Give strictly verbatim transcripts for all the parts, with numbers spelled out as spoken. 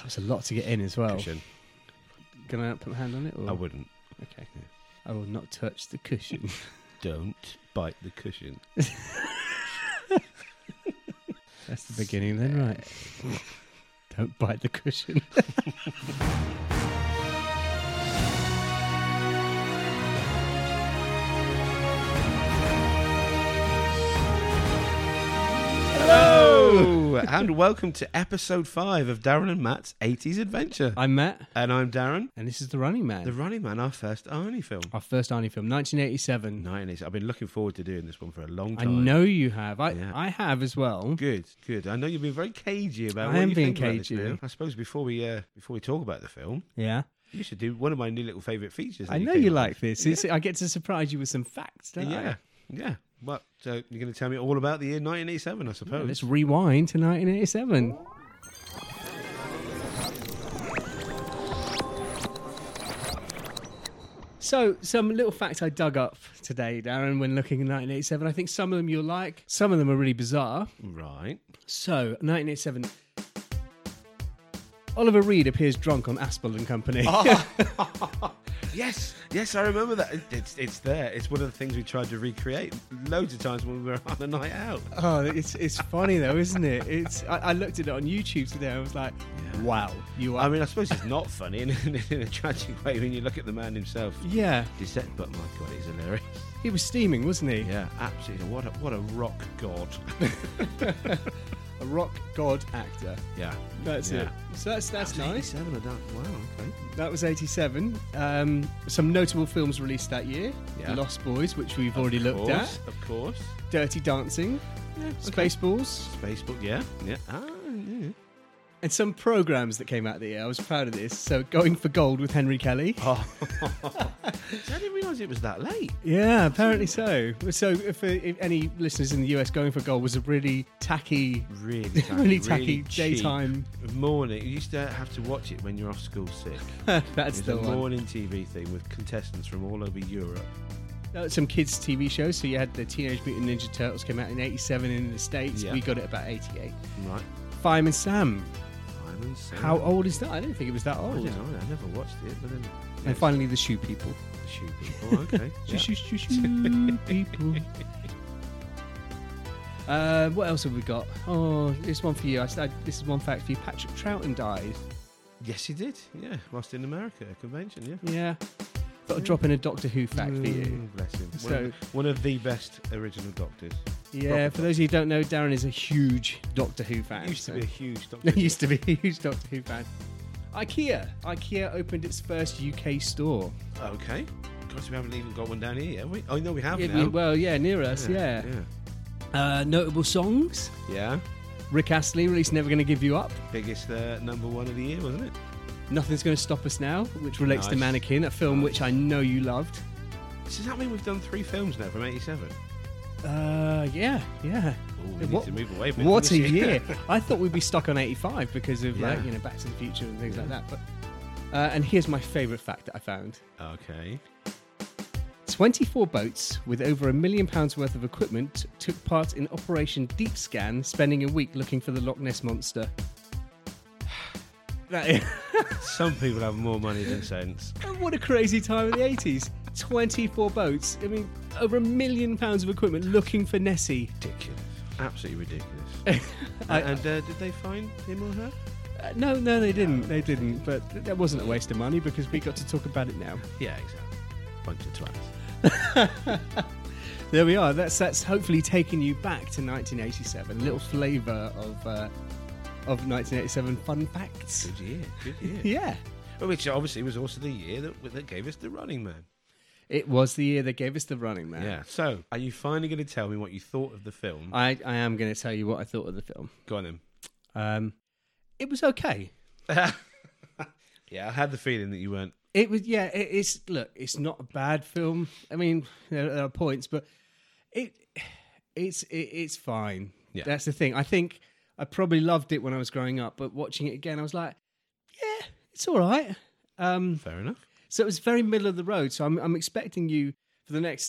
That's a lot to get in as well. Cushion. Can I put my hand on it? Or? I wouldn't. Okay. Yeah. I will not touch the cushion. Don't bite the cushion. That's the beginning then, right? Don't bite the cushion. Hello, and welcome to episode five of Darren and Matt's eighties Adventure. I'm Matt. And I'm Darren. And this is The Running Man. The Running Man, our first Arnie film. Our first Arnie film, nineteen eighty-seven. nineties. I've been looking forward to doing this one for a long I time. know you have. I Yeah. I have as well. Good, good. I know you've been very cagey about I what am you being think about this cagey. film. I suppose before we uh, before we talk about the film, Yeah. you should do one of my new little favourite features. that I know came you up like with. this. Yeah. It's, I get to surprise you with some facts, don't yeah, I? yeah. Well, so you're going to tell me all about the year nineteen eighty-seven, I Yeah, suppose. let's rewind to nineteen eighty-seven. So, some little facts I dug up today, Darren, when looking at nineteen eighty-seven. I think some of them you'll like. Some of them are really bizarre. Right. So, nineteen eighty-seven. Oliver Reed appears drunk on Aspel and Company. Oh. Yes, yes, I remember that. It- It's it's there. It's one of the things we tried to recreate loads of times when we were on a night out. Oh, it's it's funny though, isn't it? It's I, I looked at it on YouTube today. I was like, Yeah. wow, you are. I mean, I suppose it's not funny in, in, in a tragic way when you look at the man himself. yeah, Dissect, but my God, he's hilarious. he was steaming, wasn't he? Yeah, absolutely. What a what a rock god. A rock god actor. Yeah, That's Yeah. it. So that's that's nice. eighty-seven, I don't, wow, okay. That was eighty-seven. Um, some notable films released that year: Yeah. Lost Boys, which we've already Of looked course, at; Of course. Dirty Dancing; Yeah, Spaceballs, Facebook, yeah, yeah. Ah, yeah. and some programs that came out that year. I was proud of this. So, Going for Gold with Henry Kelly. Oh, I didn't realise it was that late. Yeah, apparently so. So, if, uh, if any listeners in the U S, Going for Gold was a really tacky, Really tacky, really tacky really cheap daytime. morning. You used to have to watch it when you're off school sick. That's It's the a one. morning T V thing with contestants from all over Europe. Uh, some kids' T V shows. So you had the Teenage Mutant Ninja Turtles came out in eighty-seven in the States. Yeah. We got it about eighty-eight. Right. Fireman Sam. Simon Says. How old is that? I don't think it was that I old. don't know. I never watched it, but then And finally, The Shoe People. the shoe people. Okay. Shoe, yeah. shoe, shoe, shoe people. Uh, what else have we got? Oh, this one for you. I said this is one fact for you. Patrick Troughton died. Yes, he did. Yeah, whilst in America, a convention. Yeah. Yeah. Thought I'd drop in a Doctor Who fact for you. Mm, bless him. One, So- of, one of the best original Doctors. Yeah, for those of you who don't know, Darren is a huge Doctor Who fan. Used to so- be a huge Doctor. He used to be a huge Doctor Who fan. IKEA. IKEA opened its first U K store. Okay. Gosh, we haven't even got one down here, have we? Oh no, we have Yeah, now. we- well, yeah, near us, yeah. Yeah. Uh, notable songs. Yeah. Rick Astley released Never Gonna Give You Up. Biggest uh, number one of the year, wasn't it? Nothing's Gonna Stop Us Now, which relates to Nice. Mannequin, a film Nice. which I know you loved. Does that mean we've done three films now from eighty-seven? Uh, yeah, yeah. Oh, we What- need to move away. from What this a year! I thought we'd be stuck on eighty-five because of like Yeah. you know Back to the Future and things Yeah. like that. But uh, and here's my favourite fact that I found: Okay. twenty-four boats with over a million pounds worth of equipment took part in Operation Deep Scan, spending a week looking for the Loch Ness monster. That is, Some people have more money than sense. what a crazy time in the eighties! twenty-four boats. I mean, over a million pounds of equipment looking for Nessie. Ridiculous. Absolutely ridiculous. I- and uh, did they find him or her? Uh, no, no, they didn't. They didn't. But th- that wasn't a waste of money because we got to talk about it now. Yeah, exactly. Bunch of twats. There we are. That's that's hopefully taking you back to nineteen eighty-seven. A little flavour of uh, of nineteen eighty-seven fun facts. Good year. Good year. Yeah, Well, which obviously was also the year that, that gave us The Running Man. it was the year they gave us The Running Man. Yeah. So, are you finally going to tell me what you thought of the film? I, I am going to tell you what I thought of the film. Go on then. Um, it was okay. Yeah, I had the feeling that you weren't. It was yeah. It, it's look. It's not a bad film. I mean, there, there are points, but it it's it, it's fine. Yeah. That's the thing. I think I probably loved it when I was growing up, but watching it again, I was like, yeah, it's all right. Um, Fair enough. so it was very middle of the road. So I'm I'm expecting you for the next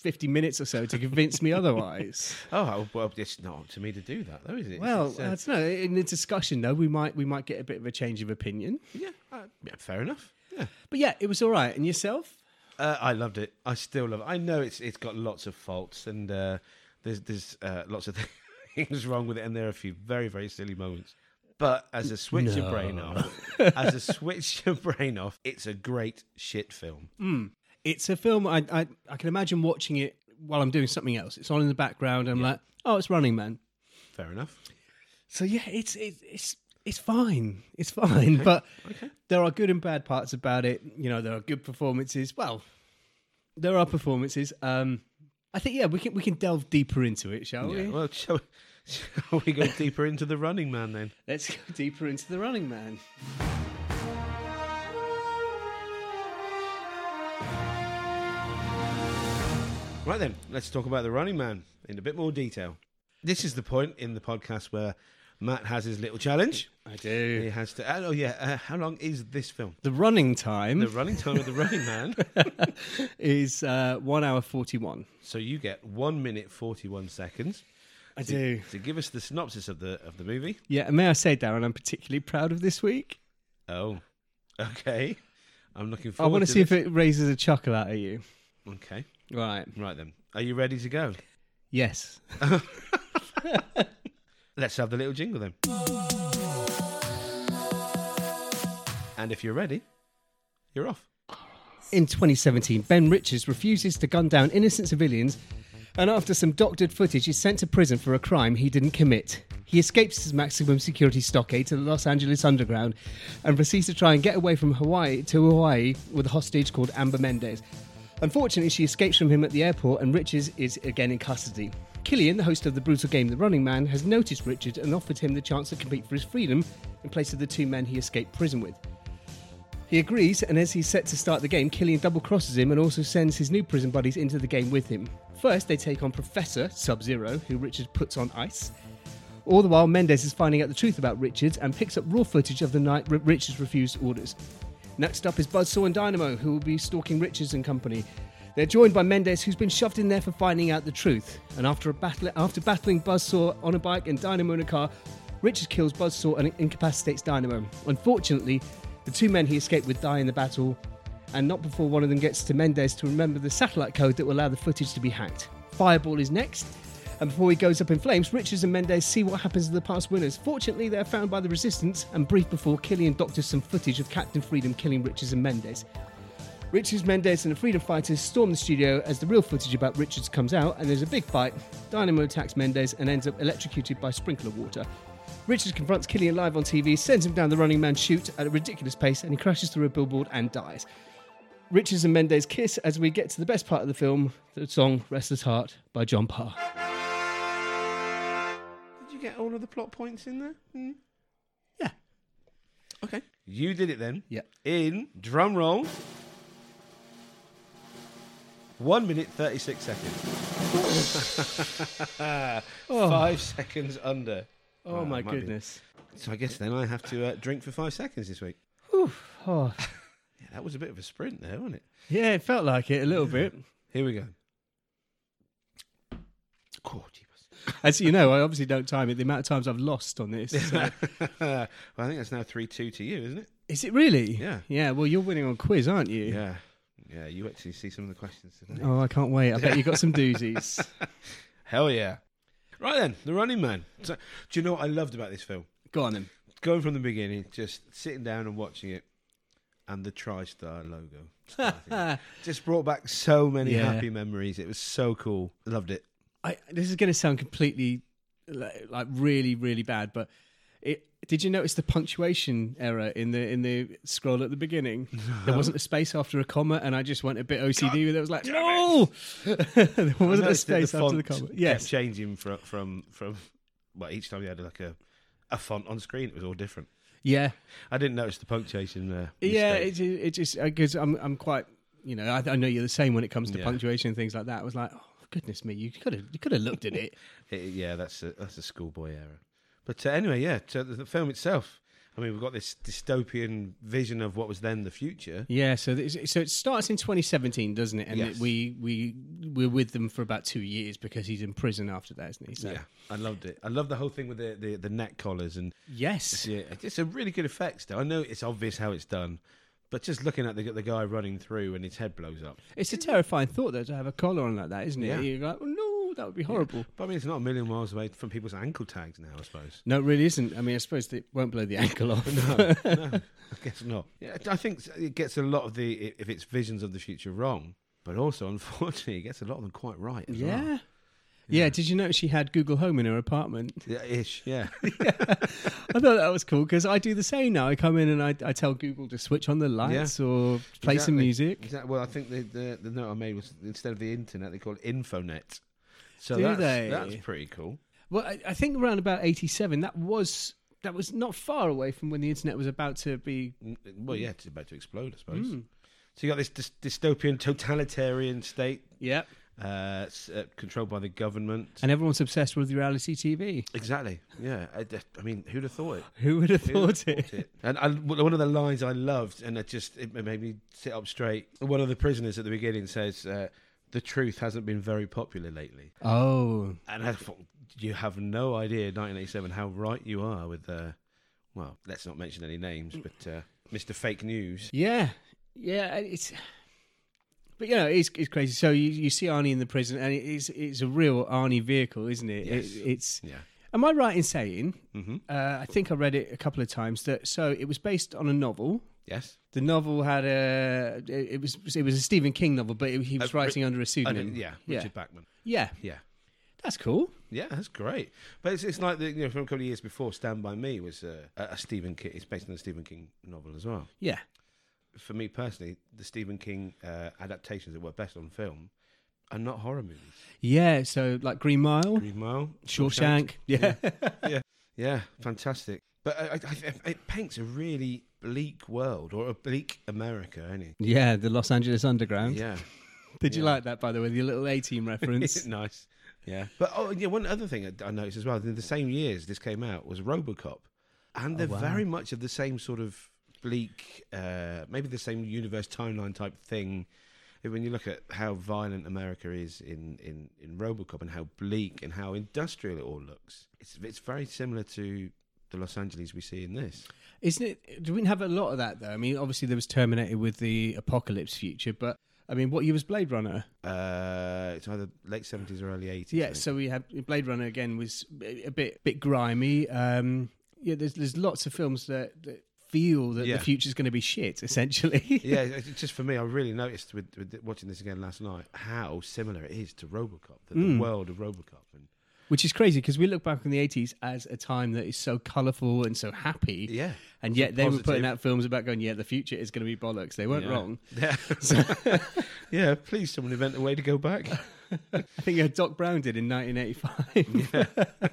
fifty minutes or so to convince me otherwise. Oh well, it's not up to me to do that, though, is it? Well, It's, uh, I don't know. In the discussion, though, we might we might get a bit of a change of opinion. yeah, uh, yeah, fair enough. Yeah, But yeah, it was all right. And yourself? uh, I loved it. I still love it. I know it's it's got lots of faults, and uh, there's there's uh, lots of things wrong with it, and there are a few very very silly moments. But as a switch your No. brain off, as a switch your brain off, it's a great shit film. Mm. It's a film. I, I I can imagine watching it while I'm doing something else. It's on in the background. And I'm Yeah. like, oh, it's Running Man. Fair enough. So yeah, it's it's it's it's fine. It's fine. But Okay. there are good and bad parts about it. You know, there are good performances. Well, there are performances. Um, I think yeah, we can we can delve deeper into it, shall Yeah. we? Well, shall, shall we go deeper into the Running Man then? Let's go deeper into the Running Man. Right then, let's talk about the Running Man in a bit more detail. This is the point in the podcast where Matt has his little challenge. I He do. has to. Oh yeah, uh, how long is this film? The running time The running time of the Running Man. is uh, one hour forty-one. So you get one minute forty-one seconds. I to, do. to give us the synopsis of the of the movie. Yeah, and may I say, Darren, I'm particularly proud of this week. Oh, okay. I'm looking I forward. want to to see this. if it raises a chuckle out of you. Okay, Right. right then. Are you ready to go? Yes. Let's have the little jingle then. And if you're ready, you're off. In twenty seventeen, Ben Richards refuses to gun down innocent civilians, and after some doctored footage, is sent to prison for a crime he didn't commit. He escapes his maximum security stockade to the Los Angeles underground and proceeds to try and get away from Hawaii to Hawaii with a hostage called Amber Mendez. Unfortunately, she escapes from him at the airport, and Richards is again in custody. Killian, the host of the brutal game The Running Man, has noticed Richard and offered him the chance to compete for his freedom in place of the two men he escaped prison with. He agrees, and as he's set to start the game, Killian double-crosses him and also sends his new prison buddies into the game with him. First, they take on Professor Sub-Zero, who Richard puts on ice. All the while, Mendez is finding out the truth about Richards and picks up raw footage of the night R- Richards refused orders. Next up is Buzzsaw and Dynamo, who will be stalking Richards and company. They're joined by Mendez, who's been shoved in there for finding out the truth. And after a battle, after battling Buzzsaw on a bike and Dynamo in a car, Richards kills Buzzsaw and incapacitates Dynamo. Unfortunately, the two men he escaped with die in the battle, and not before one of them gets to Mendez to remember the satellite code that will allow the footage to be hacked. Fireball is next, and before he goes up in flames, Richards and Mendez see what happens to the past winners. Fortunately, they are found by the Resistance, and brief before, Killian doctors some footage of Captain Freedom killing Richards and Mendez. Richards, Mendez, and the Freedom Fighters storm the studio as the real footage about Richards comes out, and there's a big fight. Dynamo attacks Mendez and ends up electrocuted by sprinkler water. Richards confronts Killian live on T V, sends him down the Running Man chute at a ridiculous pace, and he crashes through a billboard and dies. Richards and Mendez kiss as we get to the best part of the film, the song Restless Heart by John Parr. Did you get all of the plot points in there? Hmm. Yeah. Okay. You did it then. Yeah. In drum roll. One minute thirty-six seconds. Oh. Five seconds under. Oh, Wow, my might be- goodness. So I guess then I have to uh, drink for five seconds this week. Whew. Oh. Yeah, that was a bit of a sprint there, wasn't it? Yeah, it felt like it a little bit. Here we go. Oh, jeepers. As you know, I obviously don't time it. The amount of times I've lost on this. So. Well, I think that's now three two to you, isn't it? Is it really? Yeah. Yeah, well, you're winning on quiz, aren't you? Yeah. Yeah, you actually see some of the questions today. Oh, I can't wait. I bet you got some doozies. Hell yeah. Right then, The Running Man. So, do you know what I loved about this film? Go on then. Going from the beginning, just sitting down and watching it, and the TriStar logo. Just brought back so many Yeah. happy memories. It was so cool. Loved it. I, this is going to sound completely, like, like really, really bad, but it. Did you notice the punctuation error in the in the scroll at the beginning? No. There wasn't a space after a comma, and I just went a bit O C D with it. I was like, no! There wasn't a space after the comma. Yes. Kept changing from, from, from, well, each time you had like a, a font on screen, it was all different. Yeah. I didn't notice the punctuation uh, Yeah, mistake. it, it just, because I'm, I'm quite, you know, I, I know you're the same when it comes to Yeah. punctuation and things like that. I was like, oh, goodness me, you could have you could have looked at it. It- yeah, that's a, that's a schoolboy error. But uh, anyway, yeah, so the, the film itself, I mean, we've got this dystopian vision of what was then the future. Yeah, so this, so it starts in twenty seventeen, doesn't it? And Yes. it, we we we're with them for about two years because he's in prison after that, isn't he? So. Yeah, I loved it. I love the whole thing with the, the, the neck collars and Yes. yeah, it's a really good effect. Still, I know it's obvious how it's done, but just looking at the the guy running through and his head blows up. It's a terrifying thought, though, to have a collar on like that, isn't it? Yeah. You're like, oh, no, that would be horrible. But I mean, it's not a million miles away from people's ankle tags now, I suppose. No, it really isn't. I mean, I suppose it won't blow the ankle off. No, no, I guess not. Yeah, I think it gets a lot of the if it's visions of the future wrong, but also unfortunately, it gets a lot of them quite right. As Yeah. well. Yeah, did you notice she had Google Home in her apartment? Yeah, ish. Yeah, I thought that was cool because I do the same now. I come in and I, I tell Google to switch on the lights or play some Exactly. music. Exactly. Well, I think the, the the note I made was instead of the internet, they call it Infonet. So Do that's, they? that's pretty cool. Well, I, I think around about eighty-seven, that was that was not far away from when the internet was about to be. Mm, Well, yeah, it's about to explode, I suppose. Mm. So you got this dys- dystopian, totalitarian state Yeah, uh, s- uh, controlled by the government. and everyone's obsessed with reality T V. Exactly. Yeah. I, I mean, who'd have thought it? Who would have Who'd have thought it? thought it? And I, one of the lines I loved, and it just it made me sit up straight. One of the prisoners at the beginning says, uh, "The truth hasn't been very popular lately," Oh, and I thought, you have no idea, nineteen eighty-seven, how right you are with. Uh, well, let's not mention any names, but uh, Mister Fake News. yeah, yeah. It's. But you know, it's it's crazy. So you, you see Arnie in the prison, and it's it's a real Arnie vehicle, isn't it? Yes. it it's. Yeah. Am I right in saying? Mm-hmm. Uh, I think I read it a couple of times that so it was based on a novel. Yes. The novel had a it was it was a Stephen King novel, but he was Uh, writing under a I pseudonym. didn't- yeah. yeah, Richard Bachman. yeah. Yeah. That's cool. Yeah, that's great. But it's, it's like the, you know, from a couple of years before, Stand By Me was uh, a, a Stephen King. It's based on a Stephen King novel as well. Yeah, For me personally, the Stephen King uh, adaptations that work best on film are not horror movies. yeah. So like Green Mile, Green Mile, Shawshank. Yeah. yeah, yeah, fantastic. But I, I, I- it paints a really bleak world, or a bleak America, any. yeah, the Los Angeles Underground. Yeah, Did you yeah. like that, by the way? The little A-Team reference. nice. Yeah, but oh yeah, one other thing I I noticed as well. In the same years this came out was RoboCop, and they're wow. very much of the same sort of bleak, uh, maybe the same universe timeline type thing. When you look at how violent America is in, in, in RoboCop and how bleak and how industrial it all looks, it's it's very similar to the Los Angeles we see in this. Isn't it? Do we have a lot of that though? I mean, obviously there was Terminator with the apocalypse future, but I mean, what year was Blade Runner? Uh, it's either late seventies or early eighties. I Yeah, think. so we had Blade Runner again was a bit bit grimy. Um, yeah, there's there's lots of films that, that feel that Yeah. the future's going to be shit, essentially. yeah, it's just for me, I really noticed with, with watching this again last night how similar it is to RoboCop, the, Mm. the world of RoboCop. And Which is crazy because we look back in the eighties as a time that is so colourful and so happy. yeah, And so yet they were putting positive. out films about going, yeah, the future is going to be bollocks. They weren't Yeah. wrong. Yeah. yeah, please, someone invent a way to go back. I think uh, Doc Brown did in nineteen eighty-five. yeah.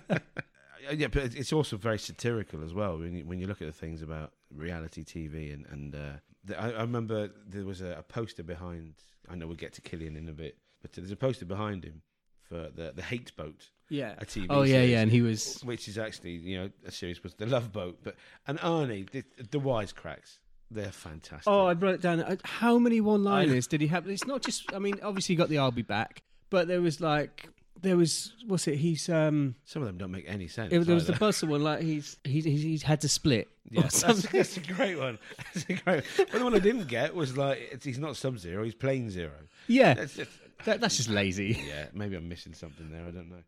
yeah, but it's- it's also very satirical as well when you, when you look at the things about reality T V. And, and uh, the, I, I remember there was a, a poster behind, I know we'll get to Killian in a bit, but there's a poster behind him for the, the Hate Boat. Yeah. A T V Oh, yeah, series. yeah. And he was. Which is actually, you know, a series was The Love Boat. But and Arnie, the, the wisecracks, they're fantastic. Oh, I wrote it down. Uh, How many one-liners did he have? It's not just. I mean, obviously, you got the "I'll be back," but there was like, there was what's it? He's um, Some of them don't make any sense. it, there was the either. Buster one. Like he's he's he's, he's had to split. Yeah, or that's, something. that's a great one. That's a great. But the one I didn't get was like, it's, he's not Sub Zero, he's Plane Zero. Yeah, That's just, that, that's just lazy. yeah, maybe I'm missing something there. I don't know.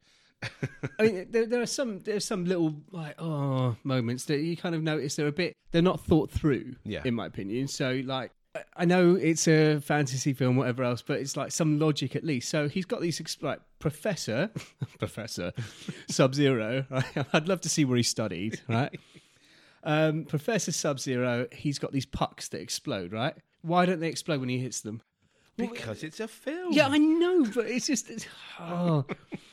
I mean, there, there are some there's some little like oh moments that you kind of notice they're a bit they're not thought through. Yeah. in my opinion. So like. I- I know it's a fantasy film, whatever else, but it's like some logic at least. So he's got these ex- like Professor, Professor Sub Zero. Right? I'd love to see where he studied. Right, um, Professor Sub Zero. He's got these pucks that explode. Right, why don't they explode when he hits them? Because it's a film. Yeah, I know, but it's just it's, oh.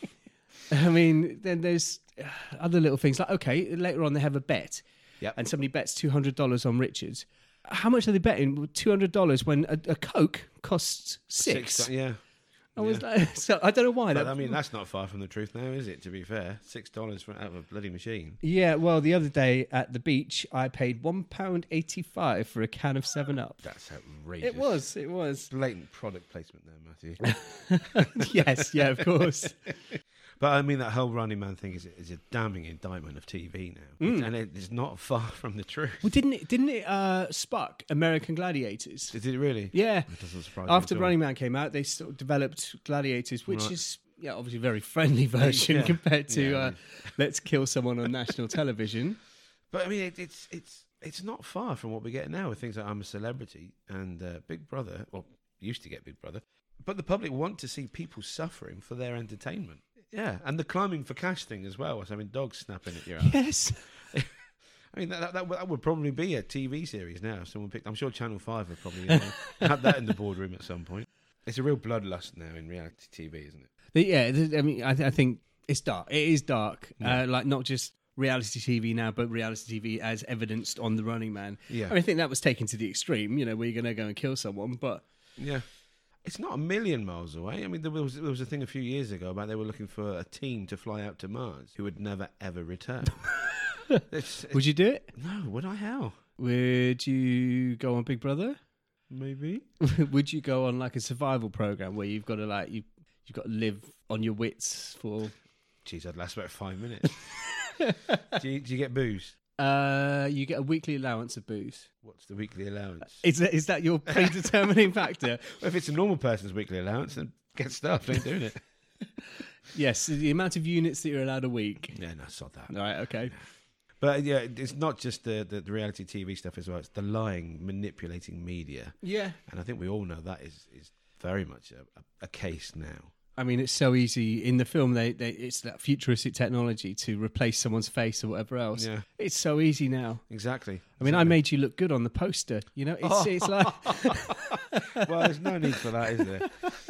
I mean, then there's uh, other little things like okay, later on they have a bet, Yep. and somebody bets two hundred dollars on Richards. How much are they betting? Two hundred dollars when a, a Coke costs six. Six, yeah. I was Yeah. like, so I don't know why. But, that, I mean, that's not far from the truth now, is it? To be fair, six dollars for out of a bloody machine. yeah, well, the other day at the beach, I paid one pound eighty-five for a can of Seven Up. That's outrageous. It was, it was. Blatant product placement there, Matthew. Yes, yeah, of course. But I mean, that whole Running Man thing is, is a damning indictment of T V now, Mm. and it is not far from the truth. Well, didn't it? Didn't it uh, spark American Gladiators? Did it really? Yeah. It doesn't surprise me After at all. Running Man came out, they sort of developed Gladiators, which Right. is yeah, obviously a very friendly version Yeah. compared to Yeah, I uh, mean- Let's Kill Someone on national television. But I mean, it, it's it's it's not far from what we get now with things like I'm a Celebrity and uh, Big Brother. Well, used to get Big Brother, but the public want to see people suffering for their entertainment. Yeah, and the climbing for cash thing as well. Was having dogs snapping at your ass. Yes. I mean, that, that, that, would- that would probably be a T V series now. If someone picked, I'm sure Channel Five would probably uh, have that in the boardroom at some point. It's a real bloodlust now in reality T V, isn't it? The- yeah, the- I mean, I, th- I think it's dark. It is dark. Yeah. Uh, like not just reality T V now, but reality T V as evidenced on The Running Man. Yeah. I, mean, I think that was taken to the extreme. You know, where you're going to go and kill someone, but Yeah. It's not a million miles away. I mean, there was there was a thing a few years ago about they were looking for a team to fly out to Mars who would never ever return. it's, it's, would you do it? no, would I? How? Would you go on Big Brother? Maybe. Would you go on like a survival program where you've got to like you you've got to live on your wits for? Jeez, I'd last about five minutes. do, you, do you get booze? Uh, you get a weekly allowance of booze. What's the weekly allowance? Is that is that your predetermining factor? Well, if it's a normal person's weekly allowance, then get stuffed. Ain't doing it. Yes, the amount of units that you're allowed a week. Yeah, no, sod that. All right, okay. But yeah, it's not just the, the the reality T V stuff as well. It's the lying, manipulating media, Yeah. and I think we all know that is is very much a, a, a case now. I mean, it's so easy in the film. They, they it's that futuristic technology to replace someone's face or whatever else. Yeah. It's so easy now. Exactly. I mean, I Exactly. made you look good on the poster. You know, it's it's like Well, there's no need for that, is there?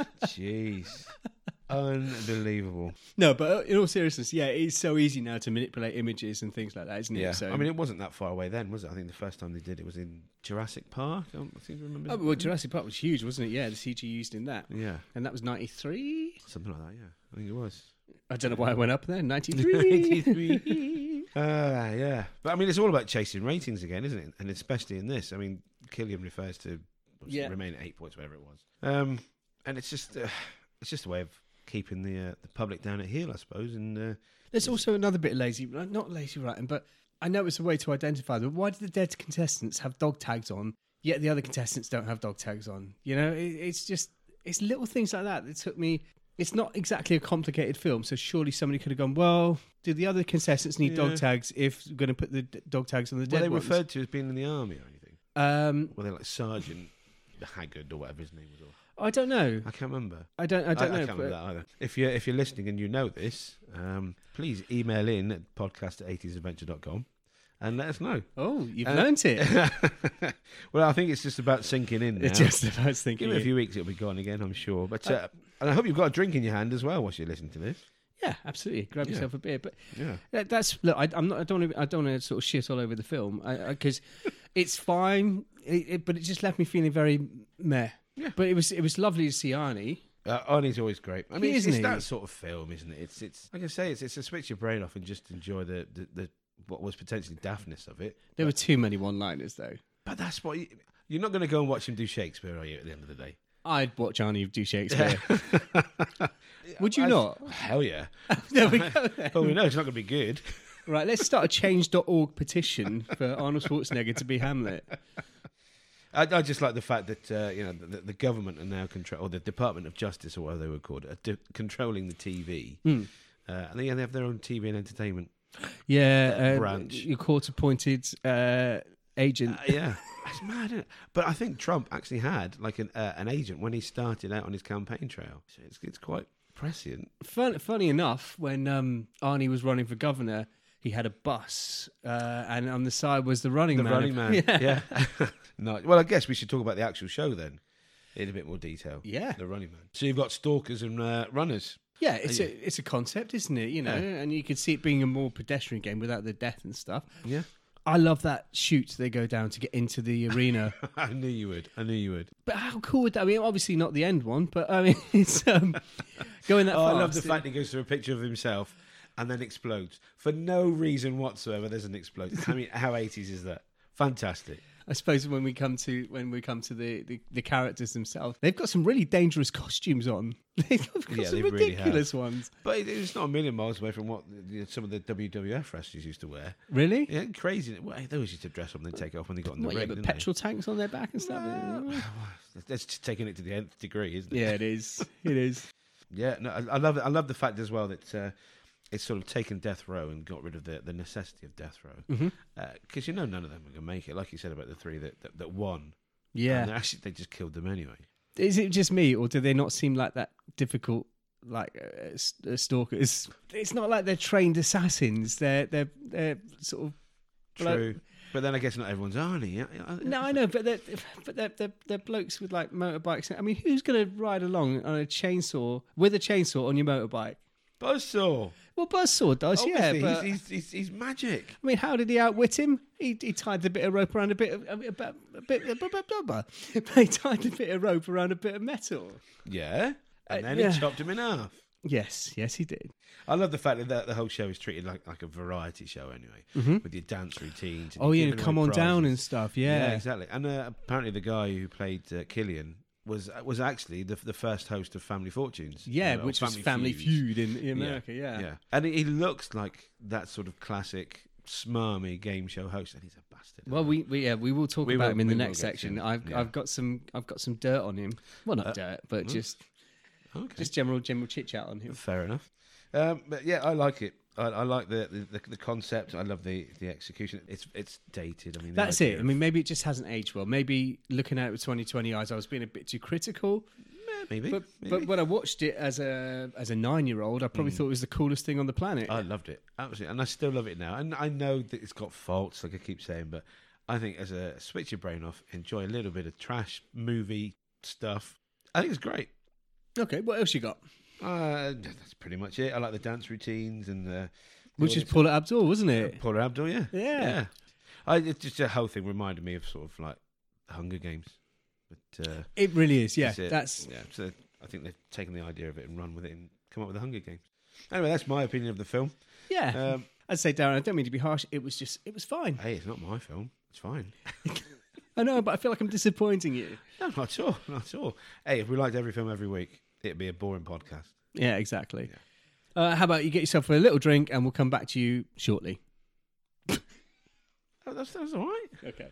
Jeez. Unbelievable. no, but in all seriousness, yeah, it's so easy now to manipulate images and things like that, isn't it? Yeah. So I mean, it wasn't that far away then, was it? I think the first time they did it was in Jurassic Park. I don't seem to remember. oh, well, Jurassic Park was huge, wasn't it? Yeah, the C G used in that, Yeah. and that was ninety-three. Something like that, yeah. I think it was. I don't know why I went up there. ninety-three. Uh, yeah. But I mean, it's all about chasing ratings again, isn't it? And especially in this. I mean, Killian refers to what's it, Yeah. remain at eight points, whatever it was. Um, and it's just uh, it's just a way of keeping the uh, the public down at heel, I suppose. And uh, There's also another bit of lazy, not lazy writing, but I know it's a way to identify them. Why do the dead contestants have dog tags on, yet the other contestants don't have dog tags on? You know, it, it's just, it's little things like that that took me. It's not exactly a complicated film, so surely somebody could have gone, well, do the other contestants need Yeah. dog tags if we're going to put the d- dog tags on the were dead they ones? referred to as being in the army or anything? Um, Were they like Sergeant Haggard or whatever his name was? Or, I don't know. I can't remember. I don't. I don't I, know. can't but- remember that either. If you're if you're listening and you know this, um, please email in at podcast at eighties adventure dot com and let us know. Oh, you've Uh, learnt it. Well, I think it's just about sinking in now. It's just about thinking. Give it a it. few weeks, it'll be gone again, I'm sure. But uh, and I hope you've got a drink in your hand as well whilst you're listening to this. Yeah, absolutely. Grab Yeah. yourself a beer, but Yeah. that, that's look. I, I'm not. I don't. Wanna, I don't want to sort of shit all over the film because it's fine, it, it, but it just left me feeling very meh. Yeah. But it was it was lovely to see Arnie. Uh, Arnie's always great. I mean, He it's, isn't it's he? that sort of film, isn't it? It's it's like I say, it's it's to switch your brain off and just enjoy the the, the what was potentially daftness of it. There were too many one-liners though. But that's what you, you're not going to go and watch him do Shakespeare, are you? At the end of the day, I'd watch Arnie do Shakespeare. Would you As- not? Hell yeah. There we go. Then. Well, we know it's not going to be good. Right, let's start a change dot org petition for Arnold Schwarzenegger to be Hamlet. I, I just like the fact that uh, you know the, the government are now control, or the Department of Justice, or whatever they were called, are di- controlling the T V, Hmm. uh, and they, they have their own T V and entertainment. Yeah, uh, branch. your court-appointed uh, agent. Uh, yeah, it's mad, isn't it? But I think Trump actually had like an uh, an agent when he started out on his campaign trail. So it's it's quite prescient. Fun, funny enough, when um, Arnie was running for governor, he had a bus, uh, and on the side was the running The man. Running Man. Yeah. No, well, I guess we should talk about the actual show then, in a bit more detail. Yeah. The Running Man. So you've got stalkers and uh, runners. Yeah, it's Yeah. a it's a concept, isn't it? You know, Yeah. and you could see it being a more pedestrian game without the death and stuff. Yeah. I love that shoot they go down to get into the arena. I knew you would. I knew you would. But how cool would that? I mean, obviously not the end one, but I mean, it's um, going that Oh, fast. I love the fact he goes through a picture of himself and then explodes for no reason whatsoever. There's an explosion. I mean, how eighties is that? Fantastic. I suppose when we come to when we come to the, the, the characters themselves, they've got some really dangerous costumes on. They've got Yeah, some they really ridiculous ones. But it- it's not a million miles away from what the, some of the W W F wrestlers used to wear. Really? Yeah, crazy. Well, they always used to dress up and then take it off when they got in the What, ring. yeah, but didn't petrol tanks on their back and they? stuff. Well, that's just taking it to the nth degree, isn't it? Yeah, it is. It is. Yeah, no, I, I love it. I love the fact as well that uh, it's sort of taken death row and got rid of the, the necessity of death row because Mm-hmm. uh, you know none of them are going to make it. Like you said about the three that that, that won. Yeah. And they actually they just killed them anyway. Is it just me, or do they not seem like that difficult? Like uh, s- uh, stalkers, it's not like they're trained assassins. They're they're they're sort of blo- True, but then I guess not everyone's Arnie. Yeah, yeah, No, I know, but they're but they're, they're they're blokes with like motorbikes. I mean, who's going to ride along on a chainsaw with a chainsaw on your motorbike? Buzzsaw. Well, Buzzsaw does, yeah. Obviously, But he's, he's, he's, he's magic. I mean, how did he outwit him? He he tied a bit of rope around a bit of a bit, a bit, a bit, blah, blah. He tied a bit of rope around a bit of metal. Yeah, and Uh, then yeah. he chopped him in half. Yes, yes, he did. I love the fact that the, the whole show is treated like, like a variety show anyway, with your dance routines. and Oh you're yeah, giving come away on down prizes. and stuff. Yeah, exactly. And uh, apparently the guy who played uh, Killian was was actually the the first host of Family Fortunes. Yeah, uh, or which was Family Feuds. Feud in, in America. Yeah. yeah. And he, he looks like that sort of classic smarmy game show host, and he's a bastard. Well, we, we yeah we will talk We about will- him in the we will next get to section. him, I've yeah. I've got some I've got some dirt on him. Well, not Uh, dirt, but just okay. just general general chit chat on him. Fair enough. Um, but yeah, I like it. I, I like the, the the concept. I love the, the execution. It's it's dated. I mean, the That's idea it. I of- mean, maybe it just hasn't aged well. Maybe looking at it with twenty twenty eyes, I was being a bit too critical. Yeah, maybe. But maybe. but when I watched it as a as a nine year old, I probably thought it was the coolest thing on the planet. I loved it absolutely, and I still love it now. And I know that it's got faults, like I keep saying, but I think as a switch your brain off, enjoy a little bit of trash movie stuff. I think it's great. Okay, what else you got? Uh, that's pretty much it. I like the dance routines and the Which is Paula Abdul, wasn't it? Paula Abdul, yeah, Yeah. I it just the whole thing reminded me of sort of like Hunger Games, but uh, It really is. Yeah, that's it. that's yeah. So I think they've taken the idea of it and run with it and come up with the Hunger Games. Anyway, that's my opinion of the film. yeah. Um, I'd say, Darren, I don't mean to be harsh. It was just, it was fine. hey, it's not my film. It's fine. I know, but I feel like I'm disappointing you. No, not at all. Not at all. Hey, if we liked every film every week, it'd be a boring podcast. Yeah, exactly. Uh, how about you get yourself a little drink and we'll come back to you shortly. Oh, that's, that's all right. Okay.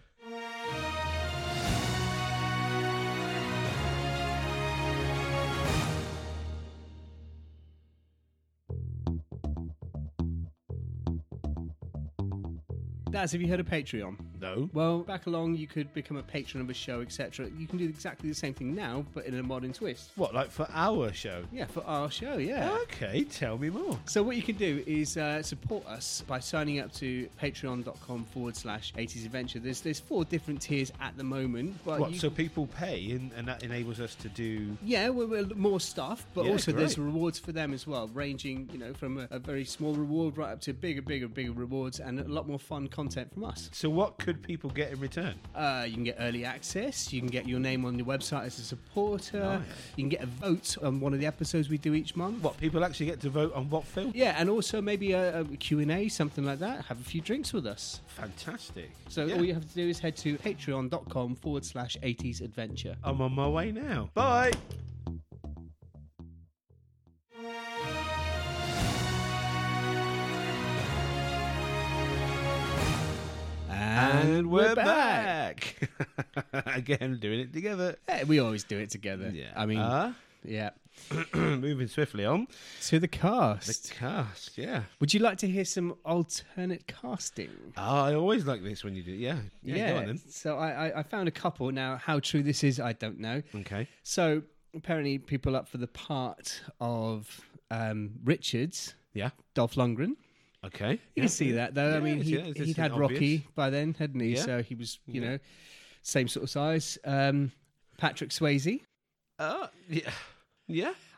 Daz, have you heard of Patreon? No. Well, back along, you could become a patron of a show, et cetera. You can do exactly the same thing now, but in a modern twist. What, like for our show? Yeah, for our show, yeah. Okay, tell me more. So what you can do is uh, support us by signing up to patreon.com forward slash 80s adventure. There's there's four different tiers at the moment. But What, you, so people pay and, and that enables us to do... yeah, we're, we're more stuff, but Yeah, also there's great. rewards for them as well, ranging, you know, from a, a very small reward right up to bigger, bigger, bigger rewards and a lot more fun content from us. So what could people get in return? Uh, you can get early access. You can get your name on the website as a supporter. Nice. You can get a vote on one of the episodes we do each month. What, people actually get to vote on what film? Yeah, and also maybe a, a Q and A, something like that. Have a few drinks with us. Fantastic. So Yeah. all you have to do is head to patreon.com forward slash 80s adventure. I'm on my way now. Bye. And we're back. Again, doing it together. Eh, we always do it together. Yeah. I mean, Uh, yeah. moving swiftly on. To the cast. The cast, yeah. Would you like to hear some alternate casting? Oh, I always like this when you do Yeah. Yeah, go on then. So I, I, I found a couple. Now, how true this is, I don't know. Okay. So apparently, people up for the part of um, Richards, Yeah. Dolph Lundgren. Okay. You yeah. can see that, though. I Yeah, mean, it's- he, yeah, it's- he'd it's had obvious. Rocky by then, hadn't he? Yeah. So he was, you Yeah. know, same sort of size. Um, Patrick Swayze. Uh, yeah. Yeah.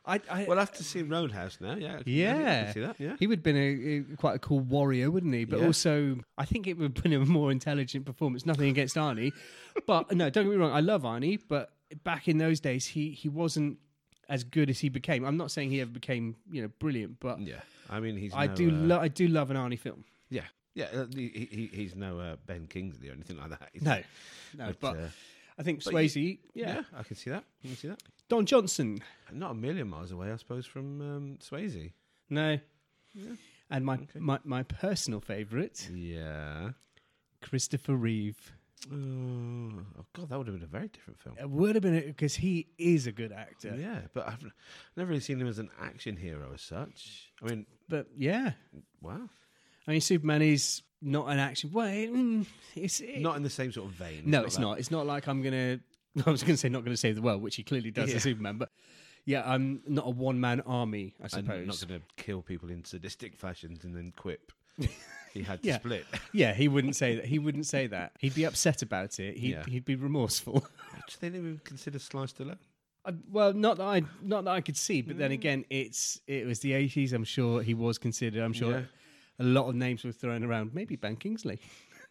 I, I, Well, after seeing Roadhouse now, yeah. I can- Yeah. I can see that, yeah. he would have been a, a quite a cool warrior, wouldn't he? But Yeah. also, I think it would have been a more intelligent performance. Nothing against Arnie, but no, don't get me wrong. I love Arnie, but back in those days, he he wasn't as good as he became. I'm not saying he ever became, you know, brilliant, but Yeah. I mean, he's I no, do uh, lo- I do love an Arnie film. Yeah. Yeah, uh, he, he, he's no uh, Ben Kingsley or anything like that. He's- No, no, but, uh, I think but Swayze, yeah. yeah. I can see that. I can see that. Don Johnson, Not a million miles away, I suppose, from um, Swayze. no, Yeah. and my Okay. my, my personal favourite, Yeah. Christopher Reeve. Oh, oh, God, that would have been a very different film. It would have been because he is a good actor. Yeah, but I've never really seen him as an action hero as such. I mean, But yeah, wow. I mean, Superman is not an action. Well, it, mm, it's it, Not in the same sort of vein. No, not it's that- not. It's not like I'm gonna. I was gonna say not gonna save the world, which he clearly does Yeah. as Superman. But yeah, I'm not a one man army. I And suppose. not going to kill people in sadistic fashions and then quip. He had to Yeah. split. Yeah, he wouldn't say that. He wouldn't say that. He'd be upset about it. He'd, Yeah. he'd be remorseful. They didn't even consider Sly Stallone. I, well, not that I, not that I could see. But Mm. then again, it's it was the eighties. I'm sure he was considered. I'm sure Yeah. a lot of names were thrown around. Maybe Ben Kingsley.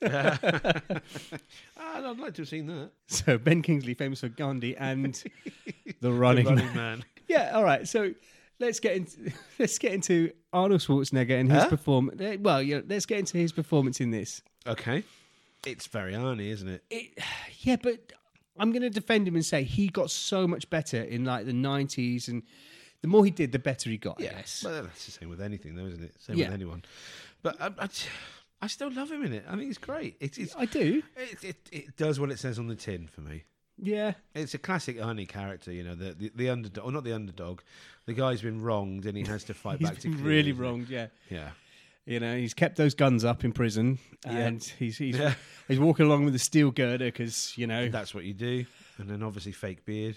Ah, I'd like to have seen that. So Ben Kingsley, famous for Gandhi and the Running, The Man. Running Man. Yeah, all right. So let's get into let's get into Arnold Schwarzenegger and his Huh? performance. Well, yeah, let's get into his performance in this. Okay. It's very Arnie, isn't it? It, yeah, but I'm going to defend him and say he got so much better in like the nineties, and the more he did, the better he got. I guess. Well, that's the same with anything, though, isn't it? Same Yeah. with anyone. But I, I, I still love him in it. I think it's great. It, it's, I do. it, it, it does what it says on the tin for me. Yeah, It's a classic Arnie character, you know, the the, the underdog, or not the underdog. The guy's been wronged and he has to fight he's back to been clear, really isn't he? wronged. Yeah, Yeah. you know, he's kept those guns up in prison, Yeah. and he's he's Yeah. he's walking along with a steel girder because you know That's what you do. And then obviously fake beard.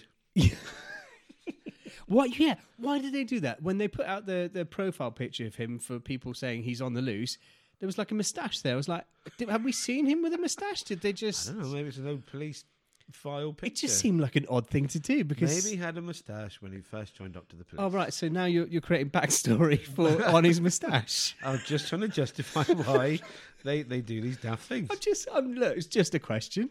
What? Yeah. Why did they do that? When they put out the, the profile picture of him for people saying he's on the loose, there was like a moustache there. I was like, did, have we seen him with a moustache? Did they I just? don't know, maybe it's an old police file picture. It just seemed like an odd thing to do because. Maybe he had a moustache when he first joined up to the police. Oh right. So now you're you're creating backstory for on his moustache. I'm just trying to justify why they, they do these daft things. I'm just. I'm look. It's just a question.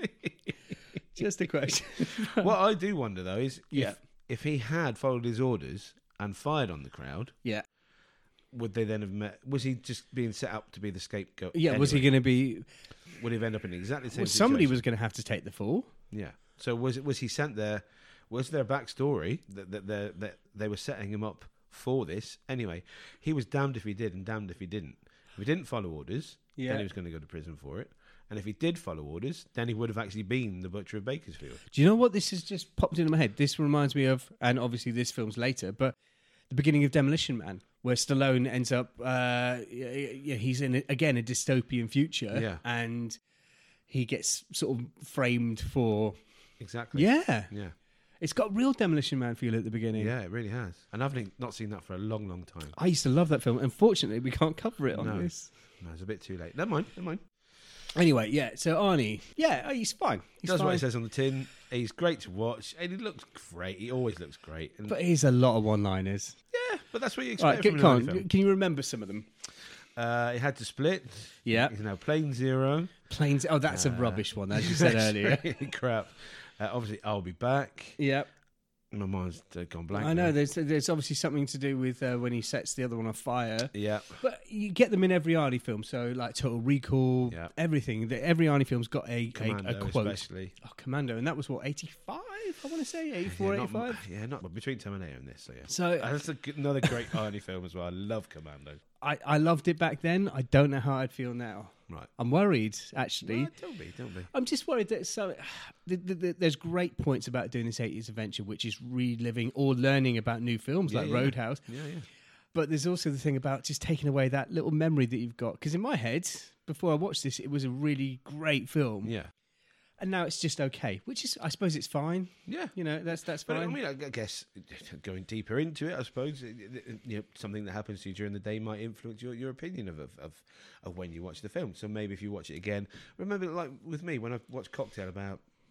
Just a question. What I do wonder, though, is Yeah. if, if he had followed his orders and fired on the crowd, Yeah. would they then have met? Was he just being set up to be the scapegoat? Yeah. Was he anyway? going to be? Would he have ended up in exactly the same Well, somebody situation? was going to have to take the fall. Yeah. So was it? Was he sent there? Was there a backstory that that, that that they were setting him up for this? Anyway, he was damned if he did and damned if he didn't. If he didn't follow orders, Yeah. then he was going to go to prison for it. And if he did follow orders, then he would have actually been the butcher of Bakersfield. Do you know what this has just popped into my head? This reminds me of, and obviously this film's later, but the beginning of Demolition Man, where Stallone ends up, uh, yeah, yeah, he's in a, again a dystopian future, Yeah. and he gets sort of framed for, Exactly. yeah, Yeah. it's got real Demolition Man feel at the beginning. Yeah, it really has. And I've not seen that for a long, long time. I used to love that film. Unfortunately, we can't cover it on No. this. No, it's a bit too late. Never mind. Never mind. Anyway, yeah. So Arnie, yeah, oh, he's fine. He's Does fine. what it says on the tin. He's great to watch, and he looks great. He always looks great. And But he's a lot of one-liners. yeah, but that's what you All right, expect get, from come an on. Arnie film. Can you remember some of them? Uh, he had to split. Yeah. He's now Plane Zero. Planes. Oh, that's a Uh, rubbish one, as you said That's earlier. really crap. Uh, obviously, I'll be back. Yeah. My mind's uh, gone blank. I know now. there's there's obviously something to do with uh, when he sets the other one on fire, Yeah. but you get them in every Arnie film. So like Total Recall, Yeah. everything. The, every Arnie film's got a a, Commando, a quote. especially. Oh, Commando, and that was what eighty-five. I want to say eighty-four, yeah, not, eighty-five. yeah, not well, between Terminator and this. So yeah. So Uh, that's a good, another great Arnie film as well. I love Commando. I, I loved it back then. I don't know how I'd feel now. Right. I'm worried actually. No, don't be. Don't be. I'm just worried that so the, the, the, there's great points about doing this eighties adventure, which is reliving or learning about new films Yeah, like yeah. Roadhouse. Yeah, yeah. But there's also the thing about just taking away that little memory that you've got. Because in my head, before I watched this, it was a really great film, Yeah. and now it's just okay. Which is, I suppose, it's fine. Yeah. You know, that's that's But fine. I mean, I guess going deeper into it, I suppose it- it- you know, something that happens to you during the day might influence your, your opinion of, of of of when you watch the film. So maybe if you watch it again, remember, like with me, when I watched Cocktail about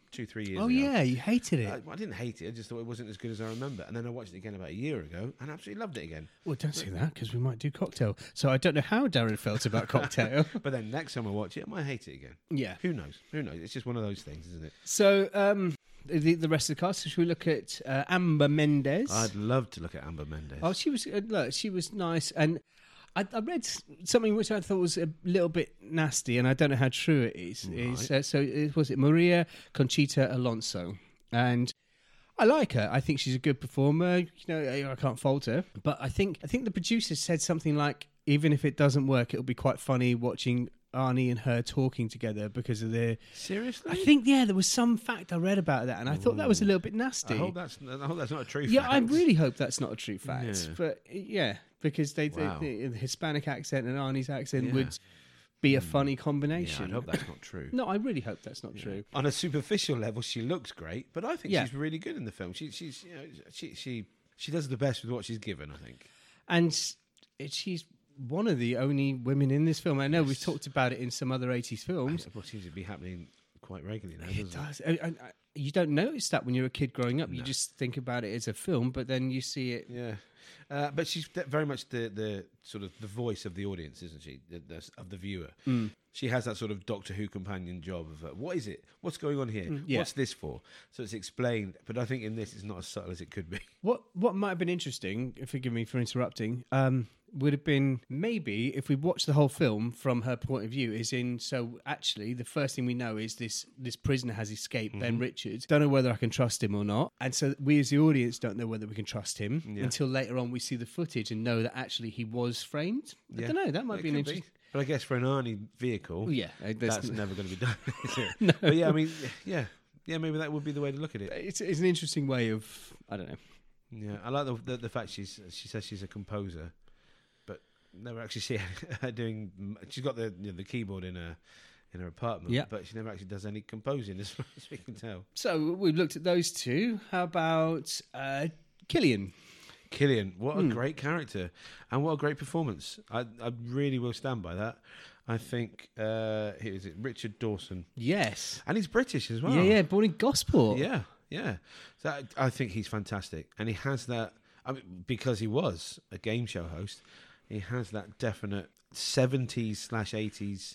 two, three years Oh ago. yeah, you hated it. I, I didn't hate it. I just thought it wasn't as good as I remember. And then I watched it again about a year ago and absolutely loved it again. Well, don't say that because we might do Cocktail. So I don't know how Darren felt about Cocktail. But then next time I watch it, I might hate it again. Yeah. Who knows? Who knows? It's just one of those things, isn't it? So um, the, the rest of the cast. So should we look at uh, Amber Mendes? I'd love to look at Amber Mendes. Oh, she was uh, look, she was nice, and I, I read something which I thought was a little bit nasty, and I don't know how true it is. Right. Is uh, so it, was it Maria Conchita Alonso, and I like her. I think she's a good performer. You know, I, I can't fault her. But I think I think the producer said something like, even if it doesn't work, it'll be quite funny watching Arnie and her talking together because of their. Seriously? I think yeah, there was some fact I read about that, and I thought that was a little bit nasty. I hope that's I hope that's not a true Yeah, fact. I really hope that's not a true fact. Yeah. But yeah, because they, Wow. they, the Hispanic accent and Arnie's accent Yeah. would be a funny Yeah, combination. I hope that's not true. No, I really hope that's not Yeah. true. On a superficial level, she looks great, but I think Yeah. she's really good in the film. She, she's, you know, she, she, she does the best with what she's given. I think. And it, she's one of the only women in this film. I know we've Yes. talked about it in some other eighties films. What seems to be happening quite regularly now, It doesn't it? does. And, and, and you don't notice that when you're a kid growing up. You No. just think about it as a film, but then you see it. Yeah, uh, but she's de- very much the, the sort of the voice of the audience, isn't she? The, the, of the viewer. Mm. She has that sort of Doctor Who companion job of uh, what is it? What's going on here? Mm, yeah. What's this for? So it's explained, but I think in this it's not as subtle as it could be. What what might have been interesting, forgive me for interrupting, um, would have been maybe if we watched the whole film from her point of view, is in, so actually the first thing we know is this this prisoner has escaped, Ben Mm-hmm. Richards. Don't know whether I can trust him or not. And so we as the audience don't know whether we can trust him Yeah. until later on we see the footage and know that actually he was framed. I Yeah. don't know, that might It be an could interesting... But I guess for an Arnie vehicle, Well, yeah, uh, there's- that's never going to be done. Is it? No. But yeah, I mean, yeah, yeah, maybe that would be the way to look at it. It's, it's an interesting way of, I don't know. Yeah, I like the the, the fact she's she says she's a composer, but never actually see her doing. She's got the you know, the keyboard in her in her apartment, Yeah. but she never actually does any composing, as far as we can tell. So we've looked at those two. How about uh, Killian? Killian, what a Hmm. great character, and what a great performance. I I really will stand by that. I think uh, who is it? Richard Dawson, Yes. and he's British as well. Yeah, yeah, born in Gosport. Yeah, yeah. So I, I think he's fantastic, and he has that. I mean, because he was a game show host, he has that definite seventies slash eighties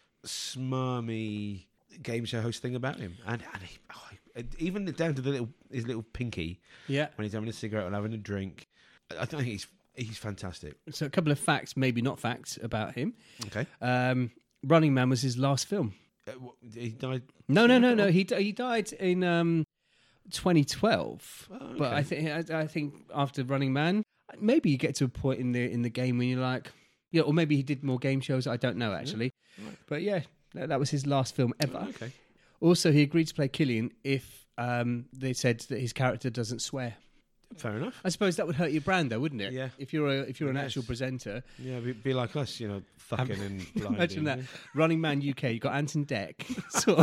smarmy game show host thing about him, and and he, oh, even down to the little his little pinky Yeah. when he's having a cigarette or having a drink. I, I think he's he's fantastic. So a couple of facts, maybe not facts, about him. Okay, Um, Running Man was his last film. uh, what, he died. No, no, no, no. He di- he died in um, twenty twelve. Oh, But I okay. think I, I think after Running Man, maybe you get to a point in the in the game when you're like, yeah, or maybe he did more game shows. I don't know actually. Right. But yeah, that, that was his last film ever. Oh, okay. Also, he agreed to play Killian if um, they said that his character doesn't swear. Fair enough. I suppose that would hurt your brand, though, wouldn't it? Yeah. If you're a if you're an Yes. actual presenter. Yeah, be, be like us, you know, fucking and blinding. Imagine that. Running Man U K, you've got Anton Deck, sort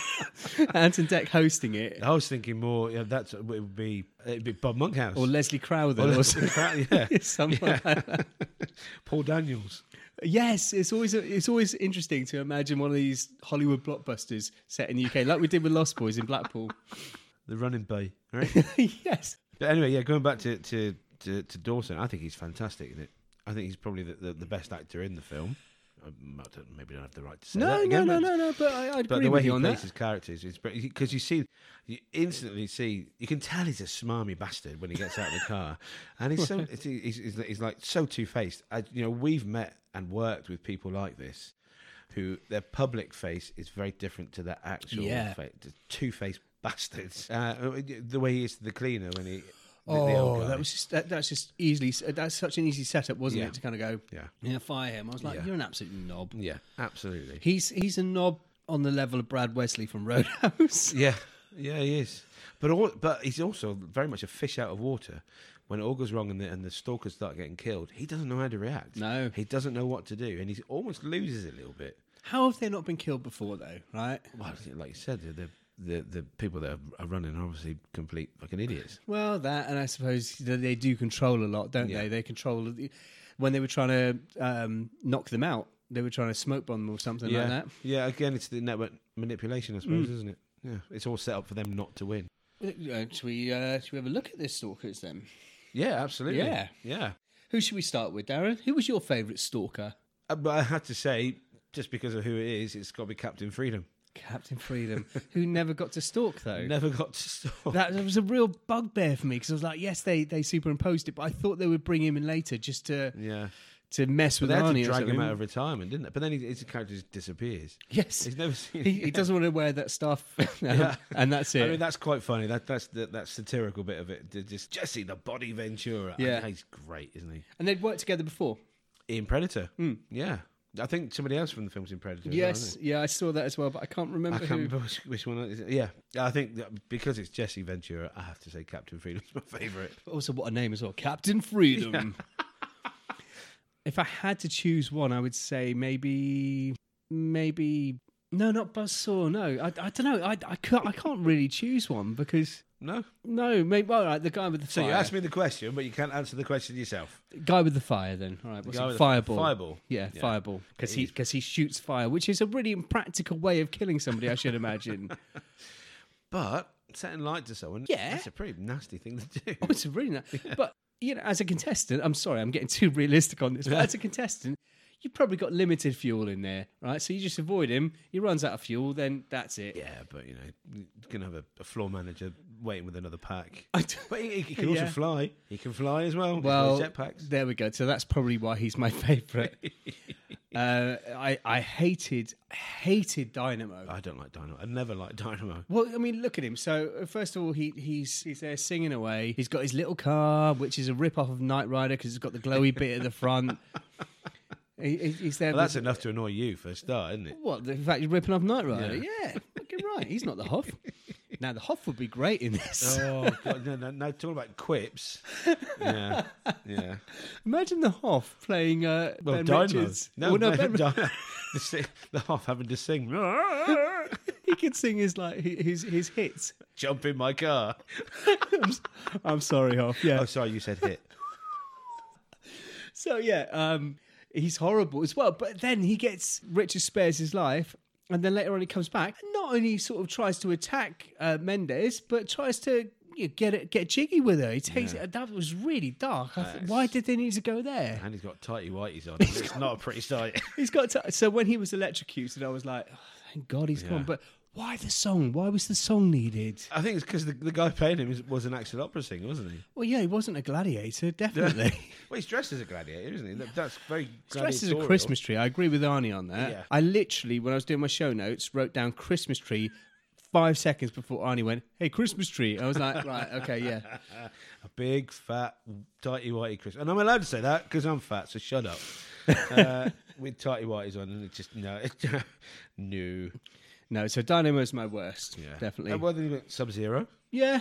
of. Anton Deck hosting it. I was thinking more. Yeah, that's it would be it'd be Bob Monkhouse Or Leslie Crowther. Or Or Leslie Crowther, yeah. someone Yeah. like that. Paul Daniels. Yes, it's always it's always interesting to imagine one of these Hollywood blockbusters set in the U K, like we did with Lost Boys in Blackpool. The running bay, right? Yes. But anyway, yeah, going back to, to, to, to Dawson, I think he's fantastic in it. I think he's probably the, the, the best actor in the film. I don't, maybe don't have the right to say No, that no, again, no, but, no, no. But I, I but agree the way with he you on plays that. his characters is because you see, you instantly see, you can tell he's a smarmy bastard when he gets out of the car, and he's so he's, he's, he's, he's like so two faced. You know, we've met and worked with people like this, who their public face is very different to their actual Yeah. face. Two faced bastards. Uh, the way he is to the cleaner when he. The, the Oh, old guy. that was just that, that's just easily. That's such an easy setup, wasn't Yeah. it? To kind of go, Yeah. yeah, fire him. I was like, Yeah. you're an absolute knob. Yeah, absolutely. He's he's a knob on the level of Brad Wesley from Roadhouse. Yeah, yeah, he is. But all, but he's also very much a fish out of water. When it all goes wrong and the, and the stalkers start getting killed, he doesn't know how to react. No. He doesn't know what to do, and he almost loses it a little bit. How have they not been killed before, though? Right? Well, like you said, the the, the people that are running are obviously complete fucking idiots. Well, that, and I suppose that they do control a lot, don't Yeah. they? They control the- when they were trying to um, knock them out. They were trying to smoke bomb them or something yeah, like that. yeah. Again, it's the network manipulation, I suppose, Mm. isn't it? Yeah, it's all set up for them not to win. Uh, should we uh, should we have a look at this Stalkers then? Yeah, absolutely. Yeah. Yeah. Who should we start with, Darren? Who was your favourite Stalker? Uh, but I had to say, just because of who it is, it's got to be Captain Freedom. Captain Freedom, who never got to stalk though. Never got to stalk. That was a real bugbear for me because I was like, yes, they they superimposed it, but I thought they would bring him in later just to Yeah. to mess But with they had Arnie. to or drag him something. out of retirement, didn't they? But then he, his character just disappears. Yes, He's never seen he, he doesn't want to wear that stuff, Yeah. and that's it. I mean, that's quite funny. That that's the, that satirical bit of it. Just Jesse the Body Ventura. Yeah. I, he's great, isn't he? And they'd worked together before. In Predator. Mm. Yeah. I think somebody else from the film's in Predator. Yes, as well, yeah, I saw that as well, but I can't remember I can't who. remember which, which one. It is. Yeah, I think that because it's Jesse Ventura, I have to say Captain Freedom's my favourite. Also, what a name as well, Captain Freedom. If I had to choose one, I would say maybe, maybe no, not Buzzsaw. No, I, I don't know. I, I can't. I can't really choose one because No. no, maybe all right. The guy with the So fire. you asked me the question, but you can't answer the question yourself. Guy with the fire, then. All right, what's guy it? with the- Fireball. Fireball. Yeah, Yeah. fireball. Because he He's- because he shoots fire, which is a really impractical way of killing somebody. I should imagine. But setting light to someone, Yeah. that's a pretty nasty thing to do. Oh, it's a really nice. But you know, as a contestant, I'm sorry, I'm getting too realistic on this. But as a contestant, you've probably got limited fuel in there, right? So you just avoid him. He runs out of fuel, then that's it. Yeah, but you know, you can have a, a floor manager waiting with another pack. I d- But he, he can also Yeah. fly. He can fly as well. Well, He's got jetpacks. there we go. So that's probably why he's my favourite. uh, I I hated hated Dynamo. I don't like Dynamo. I never liked Dynamo. Well, I mean, look at him. So uh, first of all, he he's he's there singing away. He's got his little car, which is a rip off of Knight Rider because it's got the glowy bit at the front. He, he- he's there. Well, that's with- enough to annoy you for a start, isn't it? What? The fact he's ripping off Knight Rider? Yeah. Yeah, fucking right. He's not the Hoff. Now the Hoff would be great in this. Oh, God, no, no, no, talking about quips. Yeah, yeah. Imagine the Hoff playing uh, Well, Ben Dynamo. Richards. No, Well, no, no, Ben- Dynamo. the, si- the Hoff having to sing. he could sing his like his his hits. Jump in my car. I'm, s- I'm sorry, Hoff. Yeah. Oh, sorry, you said hit. So yeah, um, he's horrible as well. But then he gets Richard spares his life, and then later on he comes back. And not only sort of tries to attack uh, Mendes, but tries to you know, get it, get jiggy with her. He takes Yeah. it. That was really dark. I th- That's- why did they need to go there? And he's got tighty whities on. It's not a pretty sight. He's got to, so when he was electrocuted, I was like, oh, thank God he's Yeah. gone. But why the song? Why was the song needed? I think it's because the, the guy playing him is, was an actual opera singer, wasn't he? Well, yeah, he wasn't a gladiator, definitely. Well, he's dressed as a gladiator, isn't he? That- That's very Dressed as a gladiatorial. Christmas tree. I agree with Arnie on that. Yeah. I literally, when I was doing my show notes, wrote down Christmas tree five seconds before Arnie went, hey, Christmas tree. I was like, right, okay, yeah. A big, fat, tighty whitey Christmas. And I'm allowed to say that because I'm fat, so shut up. uh, with tighty whities on, and it just, no. It, no. No, so Dynamo's my worst, Yeah. definitely. Uh, well, then you've got Sub-Zero. yeah.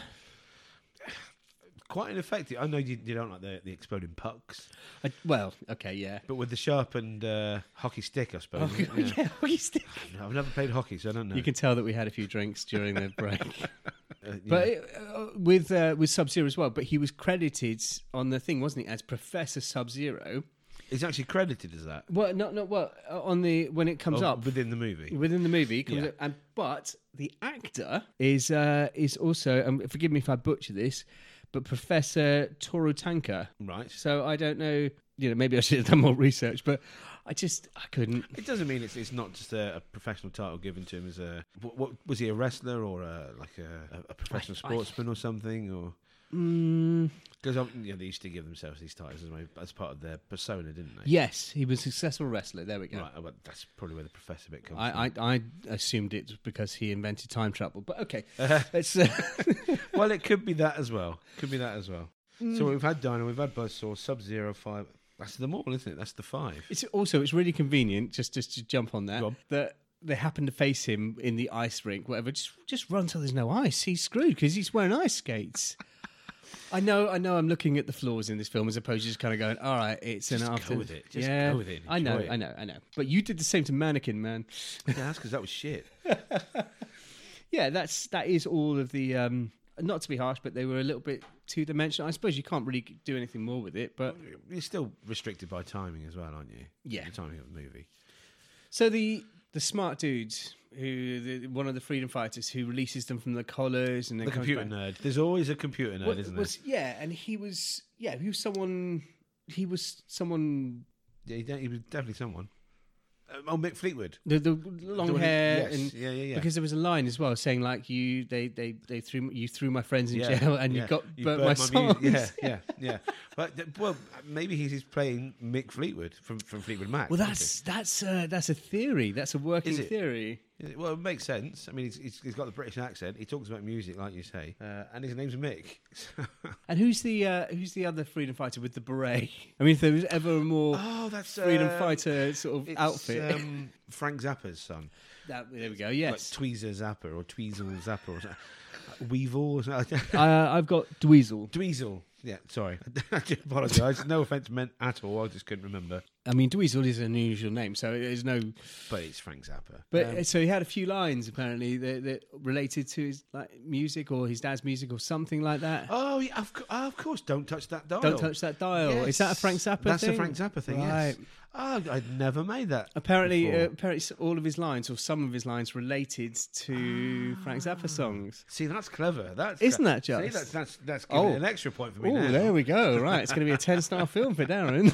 Quite ineffective. I know you, you don't like the, the exploding pucks, I, well, okay, yeah. but with the sharpened uh, hockey stick, I suppose. Oh, yeah. yeah, we still... I've never played hockey, so I don't know. You can tell that we had a few drinks during the break. Uh, yeah. But uh, with uh, with Sub Zero as well. But he was credited on the thing, wasn't he, as Professor Sub Zero? He's actually credited as that. Well, not not well uh, on the when it comes Oh, up within the movie. within the movie. It comes Yeah. up, and but the actor is uh, is also. Um, forgive me if I butcher this, but Professor Toru Tanka. Right. So I don't know. You know, maybe I should have done more research, but I just I couldn't. It doesn't mean it's it's not just a, a professional title given to him as a. What, what was he, a wrestler or a, like a, a professional I- I- sportsman or something, or Mm, because you know, they used to give themselves these titles as, my- as part of their persona, didn't they? yes, he was a successful wrestler. There we go. Right. Well, that's probably where the professor bit comes I, from. I, I assumed it was because he invented time travel, but okay. Let's, uh, Well, it could be that as well. Could be that as well. Mm. So we've had Dino, we've had Buzzsaw, Sub Zero, Five. That's them all, isn't it? That's the five. it's also it's really convenient just just to jump on that Go on. that they happen to face him in the ice rink, whatever. Just just run till there's no ice. He's screwed because he's wearing ice skates. I know, I know. I'm looking at the flaws in this film as opposed to just kind of going, "All right, it's Just an go after." with it. Just yeah, go with it and I know, enjoy it. I know, I know. But you did the same to Mannequin, man. Yeah, that's because that was shit. Yeah, that's that is all of the. Um, not to be harsh, but they were a little bit two dimensional. I suppose you can't really do anything more with it, but You're still restricted by timing as well, aren't you? Yeah. The timing of the movie. so the The smart dudes who the, one of the freedom fighters who releases them from the collars and then The comes computer back. nerd. There's always a computer nerd, What- isn't was, Yeah, and he was yeah he was someone he was someone there? Yeah, he, de- he was definitely someone. Um, oh, Mick Fleetwood. the the long The one who- hair yes, and yeah, yeah, yeah. because there was a line as well saying like you they they, they threw you threw my friends in Yeah, jail and yeah. you got You burnt, burnt my, my songs. music. Yeah, yeah, yeah. But th- well, maybe he's he's playing Mick Fleetwood from, from Fleetwood Mac. Well, isn't that's that's uh, that's a theory. That's a working Is it? theory. he? Well, it makes sense. I mean, he's, he's, he's got the British accent. He talks about music, like you say, uh, and his name's Mick. And who's the uh, who's the other freedom fighter with the beret? I mean, if there was ever a more oh, that's freedom uh, fighter sort of it's, outfit, Um, Frank Zappa's son. that, there we go. Yes, Like Tweezer Zappa or Tweezle Zappa or something. Weevil or something. uh, I've got Dweezil. Dweezil. Yeah, sorry. I do apologise. No offence meant at all. I just couldn't remember. I mean, Dweezil is an unusual name, so there's no. But it's Frank Zappa. But Um, so he had a few lines apparently that, that related to his like music or his dad's music or something like that. oh, yeah, of, co- oh, of course. Don't touch that dial. Don't touch that dial. Yes. Is that a Frank Zappa That's thing? a Frank Zappa thing, Right. yes. Oh, I'd never made that. Apparently, before. uh, apparently, all of his lines or some of his lines related to Frank Zappa songs. See, that's clever. That's Isn't cla- that just? See, that's that's that's giving Oh. it an extra point for me Oh, now. there we go. Right, it's going to be a ten-star film for Darren.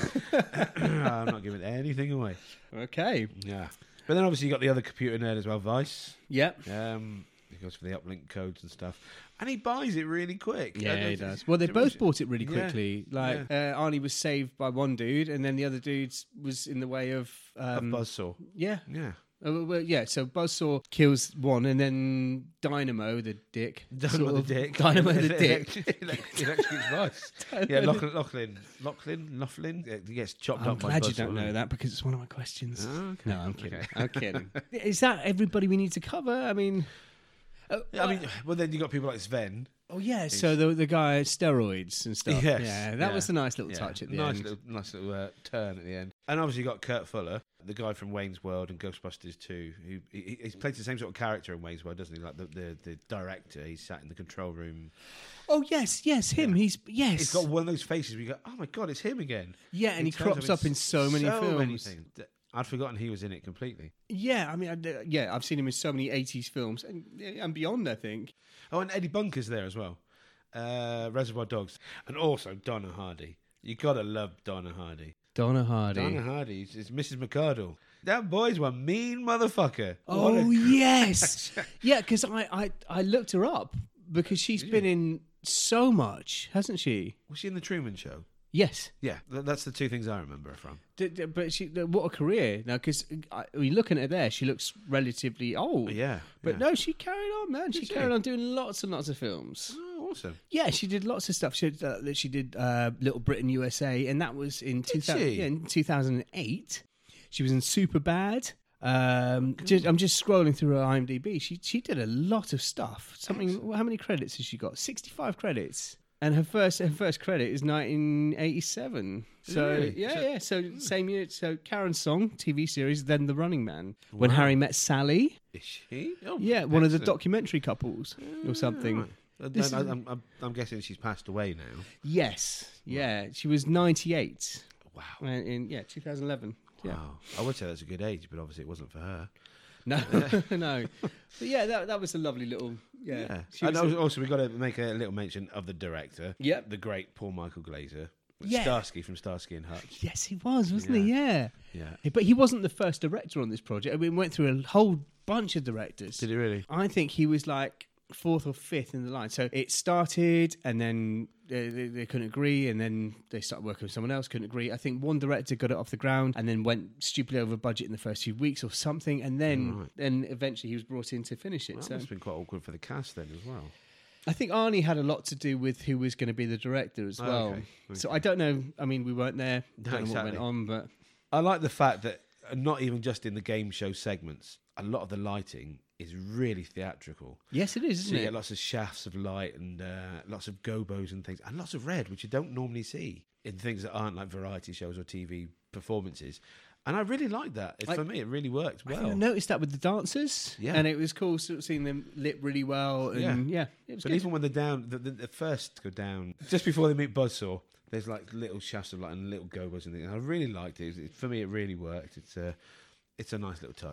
I'm not giving anything away. Okay. Yeah. But then obviously you got the other computer nerd as well, Vice. Yep. Um, he goes for the uplink codes and stuff, and he buys it really quick. Yeah, And he it's- does. Well, they it's- both bought it really Yeah. quickly. Like uh, Arnie was saved by one dude, and then the other dude was in the way of. A Um, buzzsaw. yeah. Yeah. Uh, well, well, yeah, so Buzzsaw kills one, and then Dynamo, the dick. Dynamo sort the of- dick. Dynamo the dick. Electrocutes Vice. Yeah, Lachlan, Lachlan, Lachlan, Lachlan. Yeah, he gets chopped I'm up by glad you Buzzsaw, don't know doesn't that because it's one of my questions. he? Oh, okay. No, I'm kidding. Okay. I'm kidding. Is that everybody we need to cover? I mean, uh, Yeah, I mean, well, then you got people like Sven. oh yeah. So the the guy steroids and stuff. Yes, Yeah, that yeah, was a nice little Yeah, touch at the nice end. Little, nice little uh, turn at the end. And obviously you got Kurt Fuller, the guy from Wayne's World and Ghostbusters two, who he, he plays the same sort of character in Wayne's World, doesn't he? Like the, the, the director, he's sat in the control room. Oh yes, yes, him. He's yes. He's got one of those faces where you go, oh my God, it's him again. yeah, and he, turns crops up in so many so films. many things. I'd forgotten he was in it completely. Yeah, I mean, I, yeah, I've seen him in so many eighties films and, and beyond. I think. Oh, and Eddie Bunker's there as well. Uh, Reservoir Dogs. And also Donna Hardy. You gotta love Donna Hardy. Donna Hardy. Donna Hardy is, is Missus McCardle. That boy's one mean motherfucker. What Oh a- yes, yeah. Because I, I I looked her up because she's Did been you? in so much, hasn't she? Was she in the Truman Show? Yes, Yeah, th- that's the two things I remember her from. D- d- but she what a career now. Because we're looking at her there, she looks relatively old. Yeah, But yeah. no, she carried on, man. She Did she? carried on doing lots and lots of films. Oh, awesome. Yeah, she did lots of stuff. She did, uh, she did uh, Little Britain U S A, and that was in two thousand. she? Yeah, in two thousand eight. She was in Superbad. Um, just, I'm just scrolling through her IMDb. She she did a lot of stuff. Something. How many credits has she got? sixty-five credits. And her first her first credit is nineteen eighty-seven. So Really? yeah, So- yeah. So same year. So Karen's Song T V series, then The Running Man. When Wow. Harry Met Sally. Is she? Oh, Yeah, one of the excellent. documentary couples or something. Right. Uh, This then is- I, I'm, I'm, I'm guessing she's passed away now. Yes. Yeah. She was ninety-eight. Wow. Uh, in yeah, two thousand eleven. Yeah. Wow. I would say that's a good age, but obviously it wasn't for her. No, no. But yeah, that that was a lovely little yeah. Yeah. She And was also, a- also we've got to make a little mention of the director. Yep. The great Paul Michael Glaser. Yeah. Starsky from Starsky and Hutch. Yes, he was, wasn't he? Yeah. Yeah. But he wasn't the first director on this project. I mean, we went through a whole bunch of directors. Did he really? I think he was like fourth or fifth in the line. So it started, and then they, they, they couldn't agree, and then they started working with someone else, couldn't agree. I think one director got it off the ground, and then went stupidly over budget in the first few weeks or something, and then Right. then eventually he was brought in to finish it. Well, that so must have been quite awkward for the cast then as well. I think Arnie had a lot to do with who was going to be the director as Oh, well. okay. So I don't know. I mean, we weren't there. No, Don't know exactly. what went on, but I like the fact that uh, not even just in the game show segments, a lot of the lighting is really theatrical. yes, it is, So isn't you it? get lots of shafts of light and uh, lots of gobos and things, and lots of red, which you don't normally see in things that aren't like variety shows or T V performances. And I really like that. It, I- for me, it really worked I think well. I noticed that with the dancers, Yeah. and it was cool sort of seeing them lit really well, and yeah, Yeah. it was But good. even when they're down, the, the, the first go down, just before they meet Buzzsaw, there's like little shafts of light and little gobos and things. I really liked it. It- For me, it really worked. It's a, it's a nice little touch.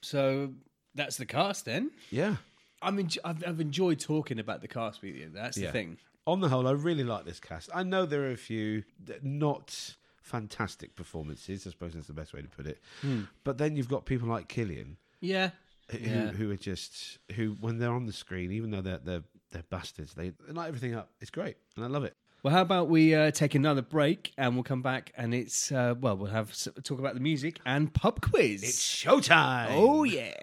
So that's the cast then. Yeah. I mean, I've, I've enjoyed talking about the cast with you. That's Yeah. the thing. On the whole, I really like this cast. I know there are a few not fantastic performances. I suppose that's the best way to put it. Hmm. But then you've got people like Killian, Yeah. who, Yeah. who are just who, when they're on the screen, even though they're they're, they're bastards, they, they light everything up. It's great, and I love it. Well, how about we uh, take another break and we'll come back and it's, uh, well, we'll have s- talk about the music and pub quiz. It's showtime. Oh, yeah.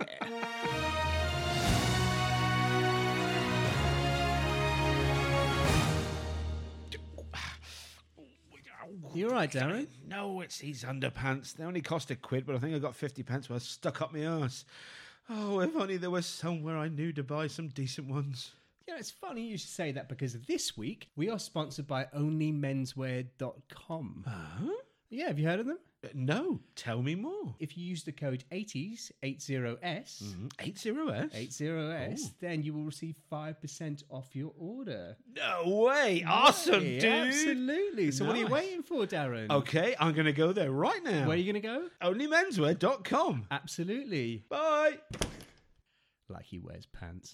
You all right, Darren? No, it's these underpants. They only cost a quid, but I think I got fifty pence worth stuck up my arse. Oh, if only there was somewhere I knew to buy some decent ones. Yeah, it's funny you should say that because this week we are sponsored by only menswear dot com. Huh? Yeah, have you heard of them? Uh, no, tell me more. If you use the code eighties, eighty S, eighty S? eighty S, then you will receive five percent off your order. No way. Awesome, Yeah, dude. Absolutely. So what are you Nice. waiting for, Darren? Okay, I'm going to go there right now. Where are you going to go? only menswear dot com. Absolutely. Bye. Like he wears pants.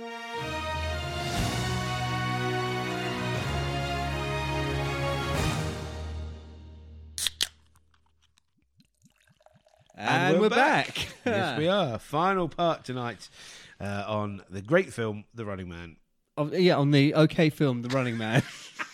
And, we're, back. Yes, we are. Final part tonight uh, on the great film, The Running Man. Oh, yeah, on the OK film, The Running Man.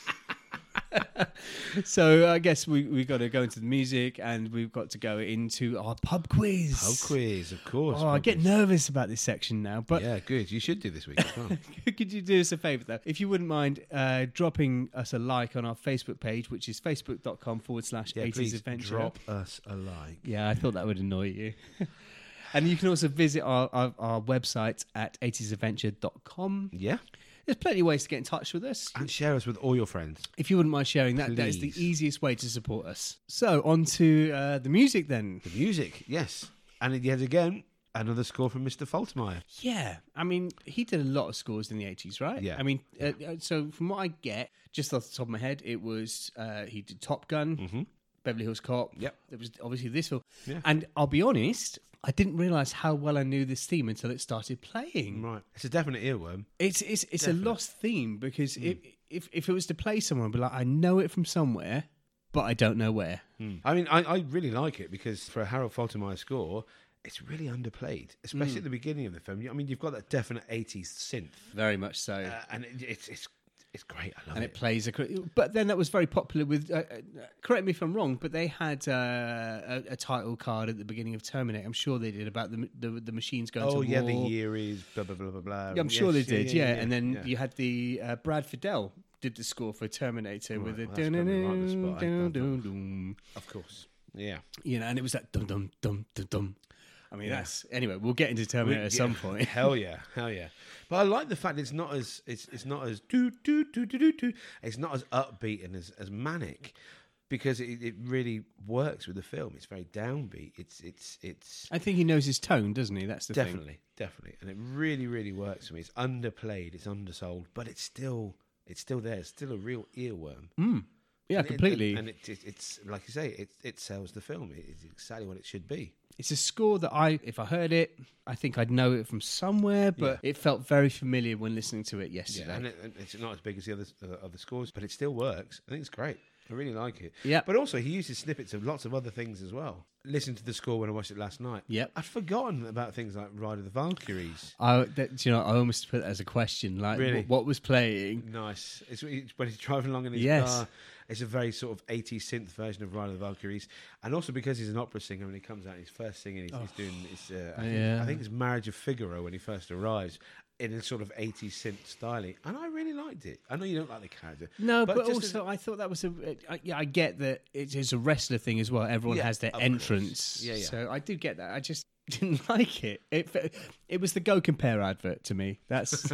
So I guess we, we've got to go into the music and we've got to go into our pub quiz. Pub quiz, of course. Oh, I pub get quiz. nervous about this section now. But Yeah, good. You should do this week as well. could you do us a favour, though? If you wouldn't mind uh, dropping us a like on our Facebook page, which is facebook.com forward slash Yeah, 80s please Adventure. drop us a like. Yeah, I thought that would annoy you. And you can also visit our, our, our website at eighties adventure dot com. Yeah, There's plenty of ways to get in touch with us. and share us with all your friends. If you wouldn't mind sharing that, that is the Please. easiest way to support us. So, on to uh, the music then. The music, yes. And yet again, another score from Mister Faltermeyer. Yeah, I mean, he did a lot of scores in the eighties, right? Yeah. I mean, uh, uh, so from what I get, just off the top of my head, it was uh, he did Top Gun, Mm-hmm. Beverly Hills Cop. Yep. There was obviously this film. Yeah. And I'll be honest, I didn't realise how well I knew this theme until it started playing. Right. It's a definite earworm. It's it's it's Definite. a lost theme because Mm. if, if if it was to play someone, I'd be like, I know it from somewhere, but I don't know where. I mean, I, I really like it because for a Harold Faltermeyer score, it's really underplayed, especially Mm. at the beginning of the film. I mean, you've got that definite eighties synth, Very much so. uh, and it, it's it's it's great. I love and it. it plays a, but then that was very popular with uh, uh, correct me if I'm wrong, but they had uh, a, a title card at the beginning of Terminator. I'm sure they did about the the, the machines going Oh to yeah, war. the year is blah blah blah blah blah. Yeah, I'm sure Yes, they did, yeah, and then yeah. you had the uh, Brad Fidel did the score for Terminator with the well, that's probably right on the spot. I- I dun, don't- dun, dun. Of course, yeah. You know, and it was that dum dum dum dum dum. I mean, Yeah. that's anyway. We'll get into Terminator at some point. Hell yeah, hell yeah. But I like the fact it's not as it's it's not as doo doo doo doo doo doo. It's not as upbeat and as, as manic because it, it really works with the film. It's very downbeat. It's it's it's I think he knows his tone, doesn't he? That's the thing. definitely definitely, and it really really works for me. It's underplayed, it's undersold, but it's still it's still there. It's still a real earworm. Mm. Yeah, And it- completely. and, and it, it, it's like you say, it it sells the film. It, it's exactly what it should be. It's a score that I, if I heard it, I think I'd know it from somewhere, but it felt very familiar when listening to it yesterday. Yeah, and, it, and it's not as big as the other uh, other scores, but it still works. I think it's great. I really like it. Yeah. But also, he uses snippets of lots of other things as well. Listen to the score when I watched it last night. Yep. I'd forgotten about things like Ride of the Valkyries. I, that, do you know, I almost put it as a question, like Really? what, what was playing. Nice. It's it's when he's driving along in his Yes. car. It's a very sort of eighties synth version of Ride of the Valkyries. And also because he's an opera singer, when he comes out, he's first singing, he's, he's doing his, uh, I, think, Yeah. I think it's Marriage of Figaro when he first arrives, in a sort of eighties synth styling. And I really liked it. I know you don't like the character. No, but, just also I thought that was a. I, yeah, I get that it is a wrestler thing as well. Everyone Yeah, has their of entrance. course. Yeah, yeah. So I do get that. I just didn't like it. It fe- it was the Go Compare advert to me. That's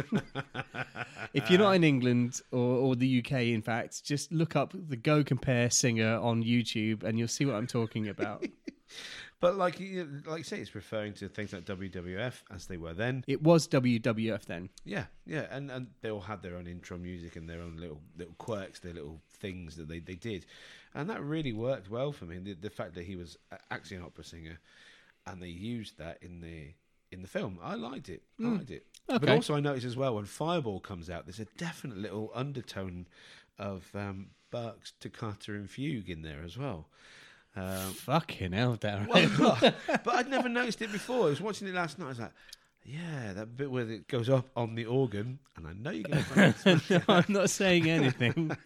if you're not in England or, or the U K, in fact, just look up the Go Compare singer on YouTube and you'll see what I'm talking about. But like you, like you say, it's referring to things like W W F as they were then. It was W W F then. Yeah, yeah, and, and they all had their own intro music and their own little little quirks, their little things that they, they did, and that really worked well for me. The, the fact that he was a- actually an opera singer, and they used that in the in the film. I liked it. I Mm. liked it. Okay. But also, I noticed as well when Fireball comes out, there's a definite little undertone of um, Burke's Toccata and Fugue in there as well. Um, Fucking hell, Darren. well, but I'd never noticed it before. I was watching it last night. I was like, yeah, that bit where it goes up on the organ, and I know you're going to. No, I'm not saying anything.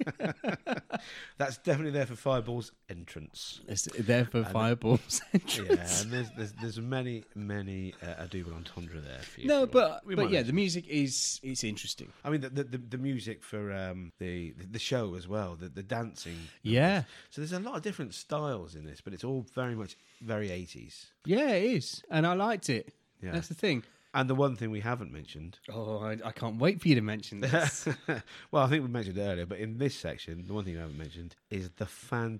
That's definitely there for Fireball's entrance. It's there for Fireball's Yeah, entrance. and there's there's, there's many many uh, a double entendre there for you. No, if you want. but We but might yeah, mention the music is it's interesting. I mean, the the, the, the music for um, the the show as well, the the dancing. Yeah, So there's a lot of different styles in this, but it's all very much very eighties. yeah, it is, and I liked it. Yeah. That's the thing. And the one thing we haven't mentioned. Oh, I, I can't wait for you to mention this. Well, I think we mentioned it earlier, but in this section, the one thing I haven't mentioned is the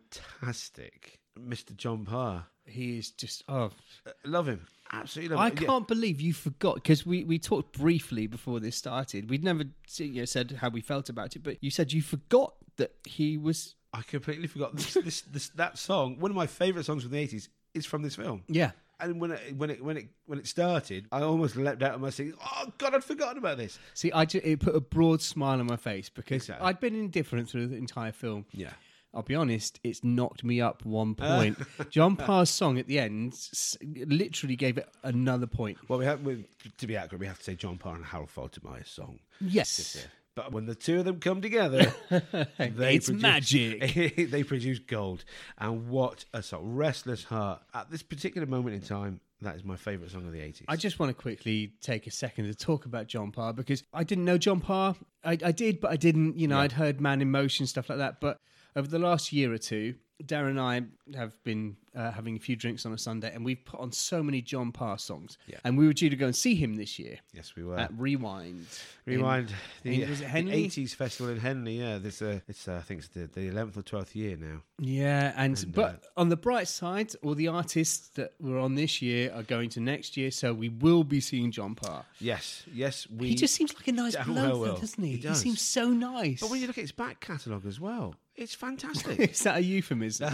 fantastic Mister John Parr. He is just oh. Uh, love him, absolutely love I him. Yeah. can't believe you forgot because we, we talked briefly before this started. We'd never you know, said how we felt about it, but you said you forgot that he was. I completely forgot this, this, this that song. One of my favourite songs from the eighties is from this film. Yeah. And when it when it when it when it started, I almost leapt out of my seat. Oh God, I'd forgotten about this. See, I ju- it put a broad smile on my face because Exactly. I'd been indifferent through the entire film. Yeah. I'll be honest, it's knocked me up one point. John Parr's song at the end s- literally gave it another point. Well, we have we, to be accurate, we have to say John Parr and Harold Faltermeyer's song. Yes. But when the two of them come together, they It's produce, magic. They produce gold. And what a song. Restless Heart. At this particular moment in time, that is my favourite song of the eighties. I just want to quickly take a second to talk about John Parr because I didn't know John Parr. I, I did, but I didn't. You know, Yeah. I'd heard Man in Motion, stuff like that. But over the last year or two, Darren and I have been uh, having a few drinks on a Sunday, and we've put on so many John Parr songs. Yeah. And we were due to go and see him this year Yes, we were. at Rewind. Rewind. in- the, in- was it the Henley? eighties festival in Henley, yeah. This, uh, it's, uh, I think it's the, the eleventh or twelfth year now. Yeah, and, And, but uh, on the bright side, all the artists that were on this year are going to next year, so we will be seeing John Parr. Yes, yes. We, He just seems like a nice Oh, bloke, well, though, doesn't he? he He, does. seems so nice. But when you look at his back catalogue as well, it's fantastic. Is that a euphemism?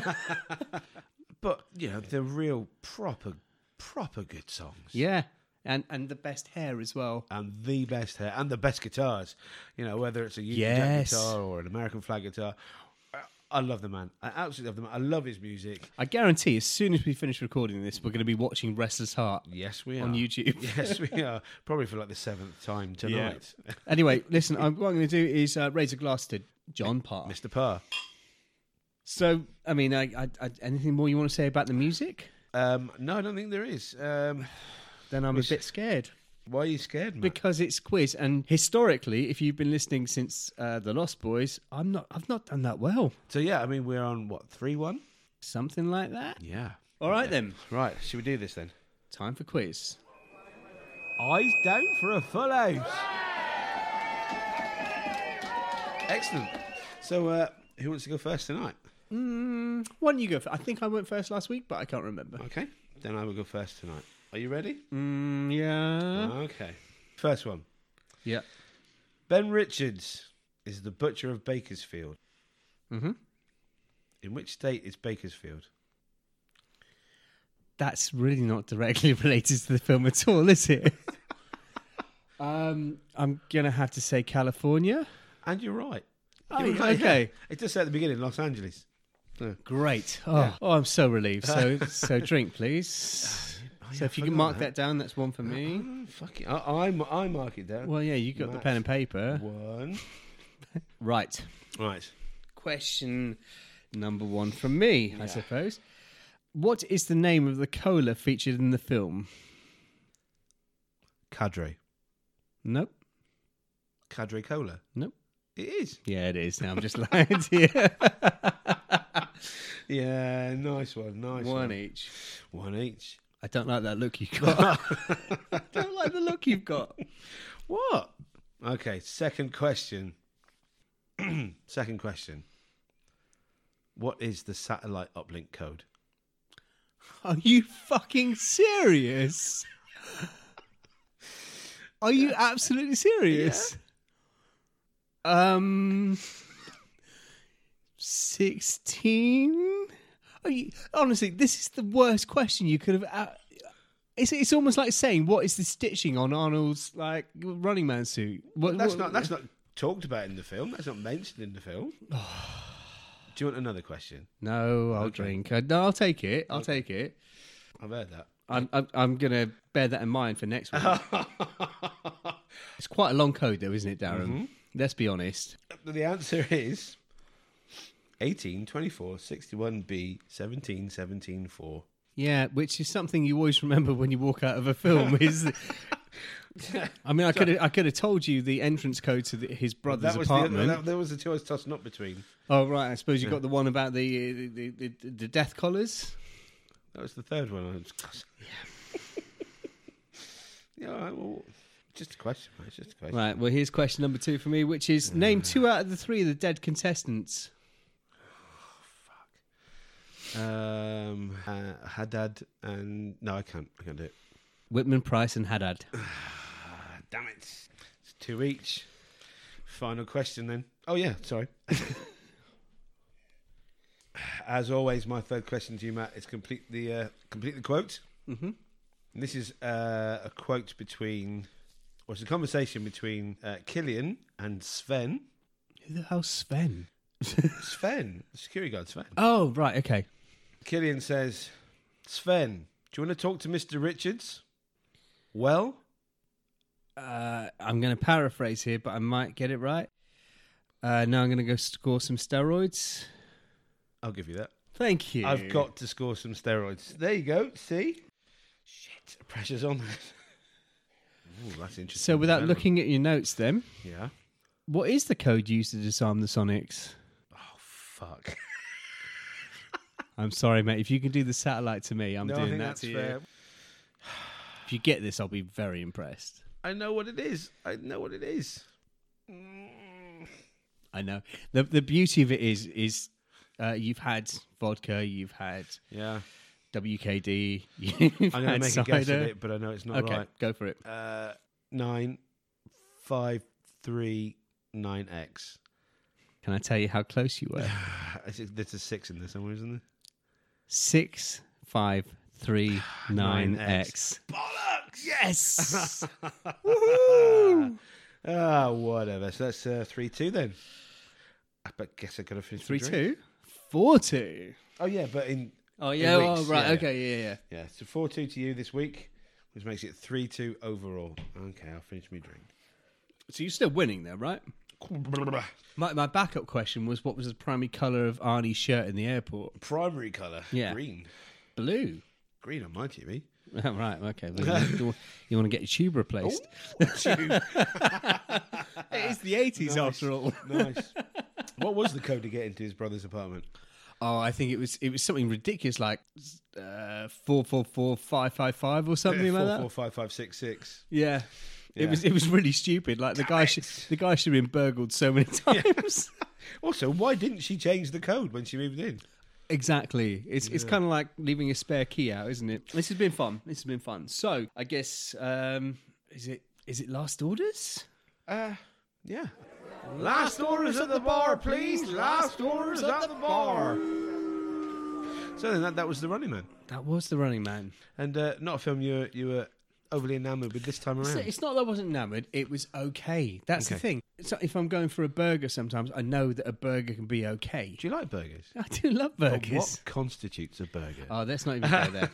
But, you know, they're real proper, proper good songs. Yeah, and and the best hair as well. And the best hair and the best guitars. You know, whether it's a Union Yes. Jack guitar or an American flag guitar. I- I love the man. I absolutely love the man. I love his music. I guarantee, as soon as we finish recording this, we're going to be watching Restless Heart Yes, we are. on YouTube. Yes, we are. Probably for like the seventh time tonight. Anyway, listen, I'm, what I'm going to do is uh, raise a glass to John Parr. Mister Parr. So, I mean, I, I, I, anything more you want to say about the music? Um, no, I don't think there is. Um, Then I'm Which- a bit scared. why are you scared, man? Because it's quiz, and historically, if you've been listening since uh, the Lost Boys, I'm not. I've not done that well. So, yeah, I mean, we're on, what, three one? Something like that. Yeah. All right then. Right, should we do this then? Time for quiz. Eyes down for a full house. Excellent. So, uh, who wants to go first tonight? Mm, why don't you go? For, I think I went first last week, but I can't remember. Okay, then I will go first tonight. Are you ready? Mm, yeah. Okay. First one. Yeah. Ben Richards is the butcher of Bakersfield. Mm-hmm. In which state is Bakersfield? That's really not directly related to the film at all, is it? um, I'm gonna have to say California. And you're right. Oh, You're right, okay. yeah. It does say at the beginning, Los Angeles. Yeah. Great. Oh, Yeah. oh, I'm so relieved. So, so drink, please. Oh, yeah, So if you I can forgot mark that down, that's one for me. Oh, fuck it. I, I, I mark it down. Well, yeah, you got the Matt. pen and paper. One. Right. Right. Question number one from me, I Yeah. suppose. What is the name of the cola featured in the film? Cadre. Nope. Cadre Cola. Nope. It is. Yeah, it is. Now I'm just lying to you. Yeah, nice one. Nice one. One each. One each. I don't like that look you've got. I don't like the look you've got. What? Okay, second question. Second question. What is the satellite uplink code? Are you fucking serious? Are you absolutely serious? Um, sixteen. Oh, you, honestly, this is the worst question you could have. Uh, it's it's almost like saying, "What is the stitching on Arnold's like Running Man suit?" What, That's what, not that's not talked about in the film. That's not mentioned in the film. Do you want another question? No, I'll Okay. drink. Uh, no, I'll take it. I'll Okay. take it. I've heard that. I'm I'm, I'm gonna bear that in mind for next week. It's quite a long code, though, isn't it, Darren? Mm-hmm. Let's be honest. The answer is eighteen twenty-four sixty-one B seventeen seventeen four. Yeah, which is something you always remember when you walk out of a film. Is I mean, I could have I could have told you the entrance code to the, his brother's That was apartment. the, that, that was the two I was tossing up between. Oh right, I suppose you got the one about the the, the, the, the death collars. That was the third one. I was... Yeah. All right, well, just a question, mate. It's just a question. Right. Well, here's question number two for me, which is name two out of the three of the dead contestants. Um, uh, Haddad and no, I can't. I can't do it. Whitman, Price, and Haddad. Ah, damn it! It's two each. Final question then. Oh yeah, sorry. As always, my third question to you, Matt, is complete the uh, complete the quote. Mm-hmm. And this is uh, a quote between, or it's a conversation between uh, Killian and Sven. Who the hell's Sven? Sven, the security guard, Sven. Oh right, okay. Killian says, "Sven, do you want to talk to Mister Richards?" Well, Uh, I'm going to paraphrase here, but I might get it right. Uh, now I'm going to go score some steroids. I'll give you that. Thank you. I've got to score some steroids. There you go. See? Shit, the pressure's on. Ooh, that's interesting. So without That looking at your notes, then, one. Yeah. what is the code used to disarm the Sonics? Oh, fuck. I'm sorry, mate. If you can do the satellite to me, I'm no, I doing think that that's to fair. you. If you get this, I'll be very impressed. I know what it is. I know what it is. Mm. I know. The the beauty of it is is uh, you've had vodka, you've had Yeah. W K D, you've I'm going to had make cider. a guess at it, but I know it's not Okay, right. go for it. Uh, nine, five, three, nine X. Can I tell you how close you were? There's a six in there somewhere, isn't there? Six, five, three, nine, Nine X. X. Bollocks! Yes. Ah, whatever. So that's uh, three two then. I bet, guess I could have finished Three the drink. two, four two. Oh yeah, but in Oh yeah. In Oh weeks, right. yeah. Okay. Yeah. Yeah. yeah, so four two to you this week, which makes it three two overall. Okay, I'll finish my drink. So you're still winning there, right? My my backup question was, what was the primary color of Arnie's shirt in the airport? Primary colour, Yeah. green. Blue. Green on my T V. Oh, right. Okay. Well, you, you want to get your tube replaced? Ooh, It is the eighties Nice. after all. nice. What was the code to get into his brother's apartment? Oh, I think it was it was something ridiculous like uh, four four four five five five or something like four that. four five five six six. Yeah. Yeah. It was it was really stupid. Like the guy should, the guy should have been burgled so many times. Also, why didn't she change the code when she moved in? Exactly. It's it's kind of like leaving a spare key out, isn't it? This has been fun. This has been fun. So I guess um, is it is it last orders? Uh, yeah. Last orders at the bar, please. Last orders at the bar. So then that, that was The Running Man. That was The Running Man. And uh, not a film you were, you were overly enamoured with this time It's, around. it's not that I wasn't enamoured. It was okay. That's the Okay. thing. So if I'm going for a burger, sometimes I know that a burger can be okay. Do you like burgers? I do love But burgers. what constitutes a burger? Oh, let's not even go there.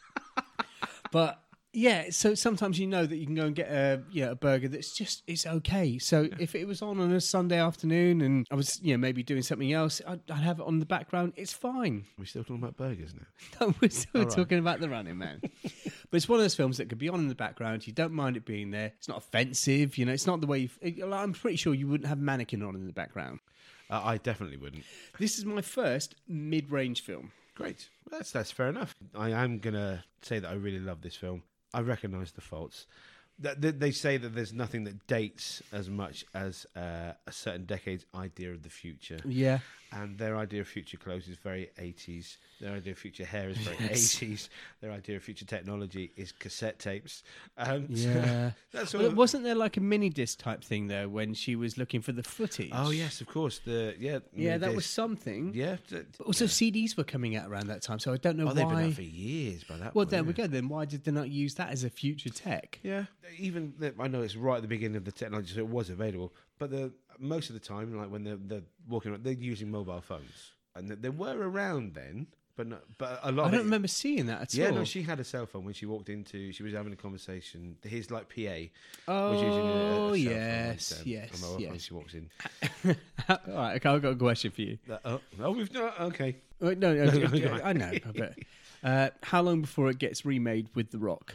But yeah, so sometimes you know that you can go and get a yeah a burger that's just it's okay. So if it was on on a Sunday afternoon and I was you know maybe doing something else, I'd, I'd have it on the background. It's fine. Are we still talking about burgers now? No, we're still All right. talking about The Running Man. But it's one of those films that could be on in the background. You don't mind it being there. It's not offensive. You know, it's not the way. You've, it, I'm pretty sure you wouldn't have Mannequin on in the background. Uh, I definitely wouldn't. This is my first mid-range film. Great. That's that's fair enough. I am gonna say that I really love this film. I recognise the faults. That they, they say that there's nothing that dates as much as uh, a certain decade's idea of the future, Yeah. and their idea of future clothes is very eighties. Their idea of future hair is very eighties. Their idea of future technology is cassette tapes. Um, Yeah. that's sort Well, of, wasn't there like a mini disc type thing though when she was looking for the footage? oh yes, of course. The yeah, Yeah, that this- was something. yeah. th- But also yeah. C Ds were coming out around that time, so I don't know Oh, they've been why. out for years by that. Well, point, there we yeah. go. Then why did they not use that as a future tech? Yeah, even the, I know it's right at the beginning of the technology, so it was available. But the most of the time, like when they're, they're walking around, they're using mobile phones, and they, they were around then. But no, but a lot. I of don't it, remember seeing that at Yeah, all. no, she had a cell phone when she walked into. She was having a conversation. His like P A oh, was using a, a cell phone yes, and, um, yes, a mobile phone when yes. she walks in. All right, okay, I've got a question for you. Uh, oh, oh, we've not. Okay. Wait, no, no, No, okay, no, no. I know. But uh, how long before it gets remade with The Rock?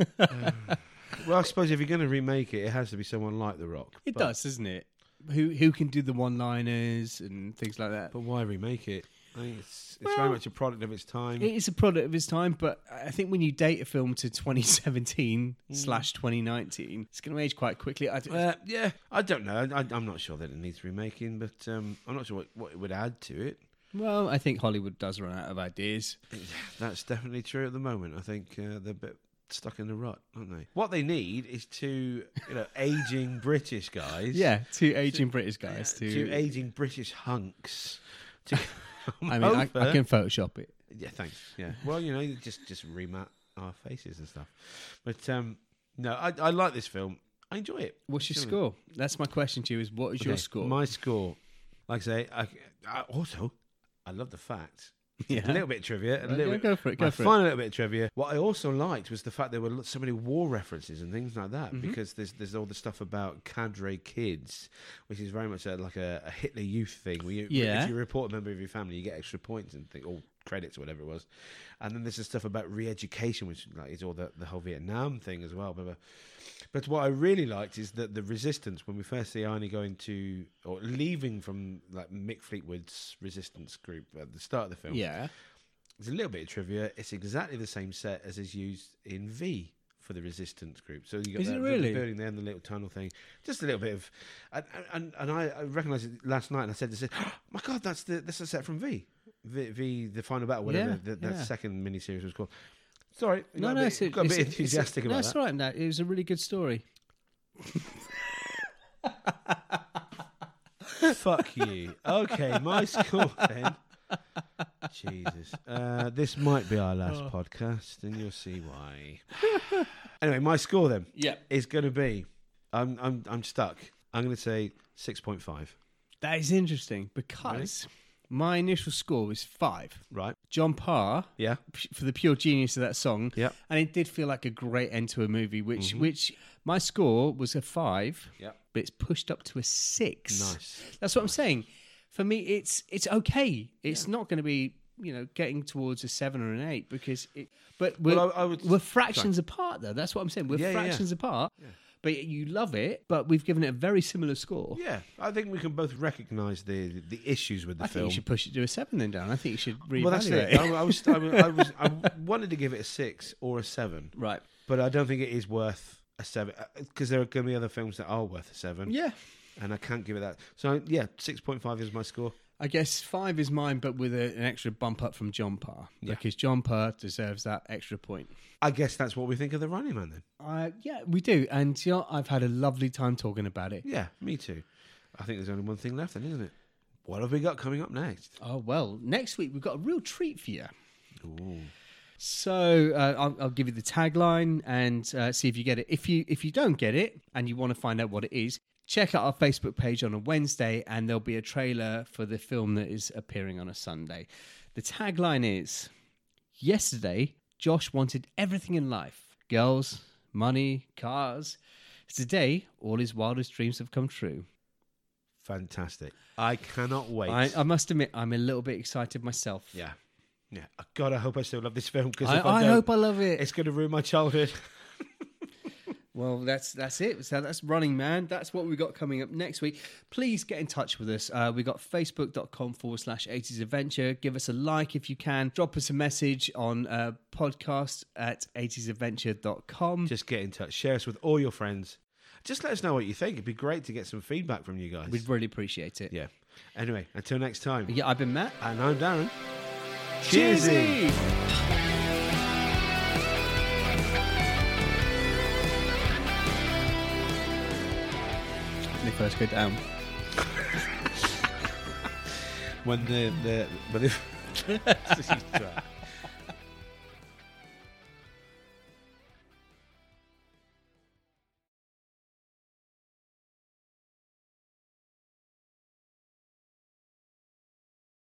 Well, I suppose if you're going to remake it, it has to be someone like The Rock. It but, does, doesn't it? Who who can do the one-liners and things like that? But why remake it? I think it's it's Well, very much a product of its time. It is a product of its time, but I think when you date a film to twenty seventeen Mm. slash twenty nineteen, it's going to age quite quickly. I d- Uh, yeah, I don't know. I, I'm not sure that it needs remaking, but um, I'm not sure what, what it would add to it. well, I think Hollywood does run out of ideas. That's definitely true at the moment. I think uh, they're a bit stuck in the rut, aren't they? What they need is two, you know, aging British guys. Yeah, two aging British guys. uh, to, two aging British hunks. To come I mean, I, over. I can Photoshop it. Yeah, thanks. Yeah. Well, you know, you just just remat our faces and stuff. But um, no, I, I like this film. I enjoy it. What's your Surely. score? That's my question to you: is what is your Okay, score? My score, like I say, I, I also I love the fact. yeah. A little bit of trivia. A Okay, little bit, go for it. Go my for final little bit of trivia. What I also liked was the fact there were so many war references and things like that. Mhm. Because there's there's all the stuff about cadre kids, which is very much a, like a, a Hitler Youth thing. Where you, Yeah. if you report a member of your family, you get extra points and think, or credits or whatever it was. And then there's the stuff about re-education, which like is all the, the whole Vietnam thing as well. But, but but what I really liked is that the resistance, when we first see Arnie going to or leaving from like Mick Fleetwood's resistance group at the start of the film. Yeah. There's a little bit of trivia. It's exactly the same set as is used in V for the Resistance group. So you got Is it that, really? the building there and the little tunnel thing. Just a little bit of, and and, and I, I recognised it last night, and I said, I said, oh, "My God, that's the that's the set from V, V, v the Final Battle, whatever Yeah, that, that yeah. second miniseries was called." Sorry, No, got no, a bit, it's a, got a it's bit a- it's a- enthusiastic no, about it's that. all right. No, it was a really good story. Fuck you. Okay, my score then. Jesus. Uh, this might be our last Oh. podcast, and you'll see why. Anyway, my score then Yeah. is going to be. I'm I'm I'm stuck. I'm going to say six point five. That is interesting because my initial score was five. Right. John Parr, Yeah. p- for the pure genius of that song, Yep. and it did feel like a great end to a movie. Which, Mhm. which my score was a five, Yep. but it's pushed up to a six. Nice. That's what I'm saying. For me, it's it's okay. It's not going to be you know getting towards a seven or an eight because it. But we're Well, I, I would. we're fractions apart though. That's what I'm saying. We're Yeah, yeah, yeah. fractions apart. Yeah. But you love it. But we've given it a very similar score. Yeah, I think we can both recognise the the issues with the I think film. you should push it to a seven then, Dan. I think you should reevaluate. Well, that's it. I, I was I, was- I was I wanted to give it a six or a seven, Right. but I don't think it is worth a seven because there are going to be other films that are worth a seven. Yeah. And I can't give it that. So yeah, six point five is my score. I guess five is mine, but with a, an extra bump up from John Parr. Yeah. Because John Parr deserves that extra point. I guess that's what we think of the Running Man then. Uh, yeah, we do. And you know, I've had a lovely time talking about it. Yeah, me too. I think there's only one thing left then, isn't it? What have we got coming up next? Oh, well, next week we've got a real treat for you. Ooh. So uh, I'll, I'll give you the tagline and uh, see if you get it. If you if you don't get it and you want to find out what it is, check out our Facebook page on a Wednesday and there'll be a trailer for the film that is appearing on a Sunday. The tagline is, yesterday, Josh wanted everything in life. Girls, money, cars. Today, all his wildest dreams have come true. Fantastic. I cannot wait. I, I must admit, I'm a little bit excited myself. yeah. Yeah. God, I hope I still love this film because I, if I, I don't, hope I love it. it's going to ruin my childhood. Well, that's that's it. So that's Running Man. That's what we got coming up next week. Please get in touch with us. Uh, we got facebook.com forward slash 80s Adventure. Give us a like if you can. Drop us a message on uh, podcast at 80s adventure dot com. Just get in touch. Share us with all your friends. Just let us know what you think. It'd be great to get some feedback from you guys. We'd really appreciate it. Yeah. Anyway, until next time. Yeah, I've been Matt. And I'm Darren. Cheersy. When they first go down. When the the when the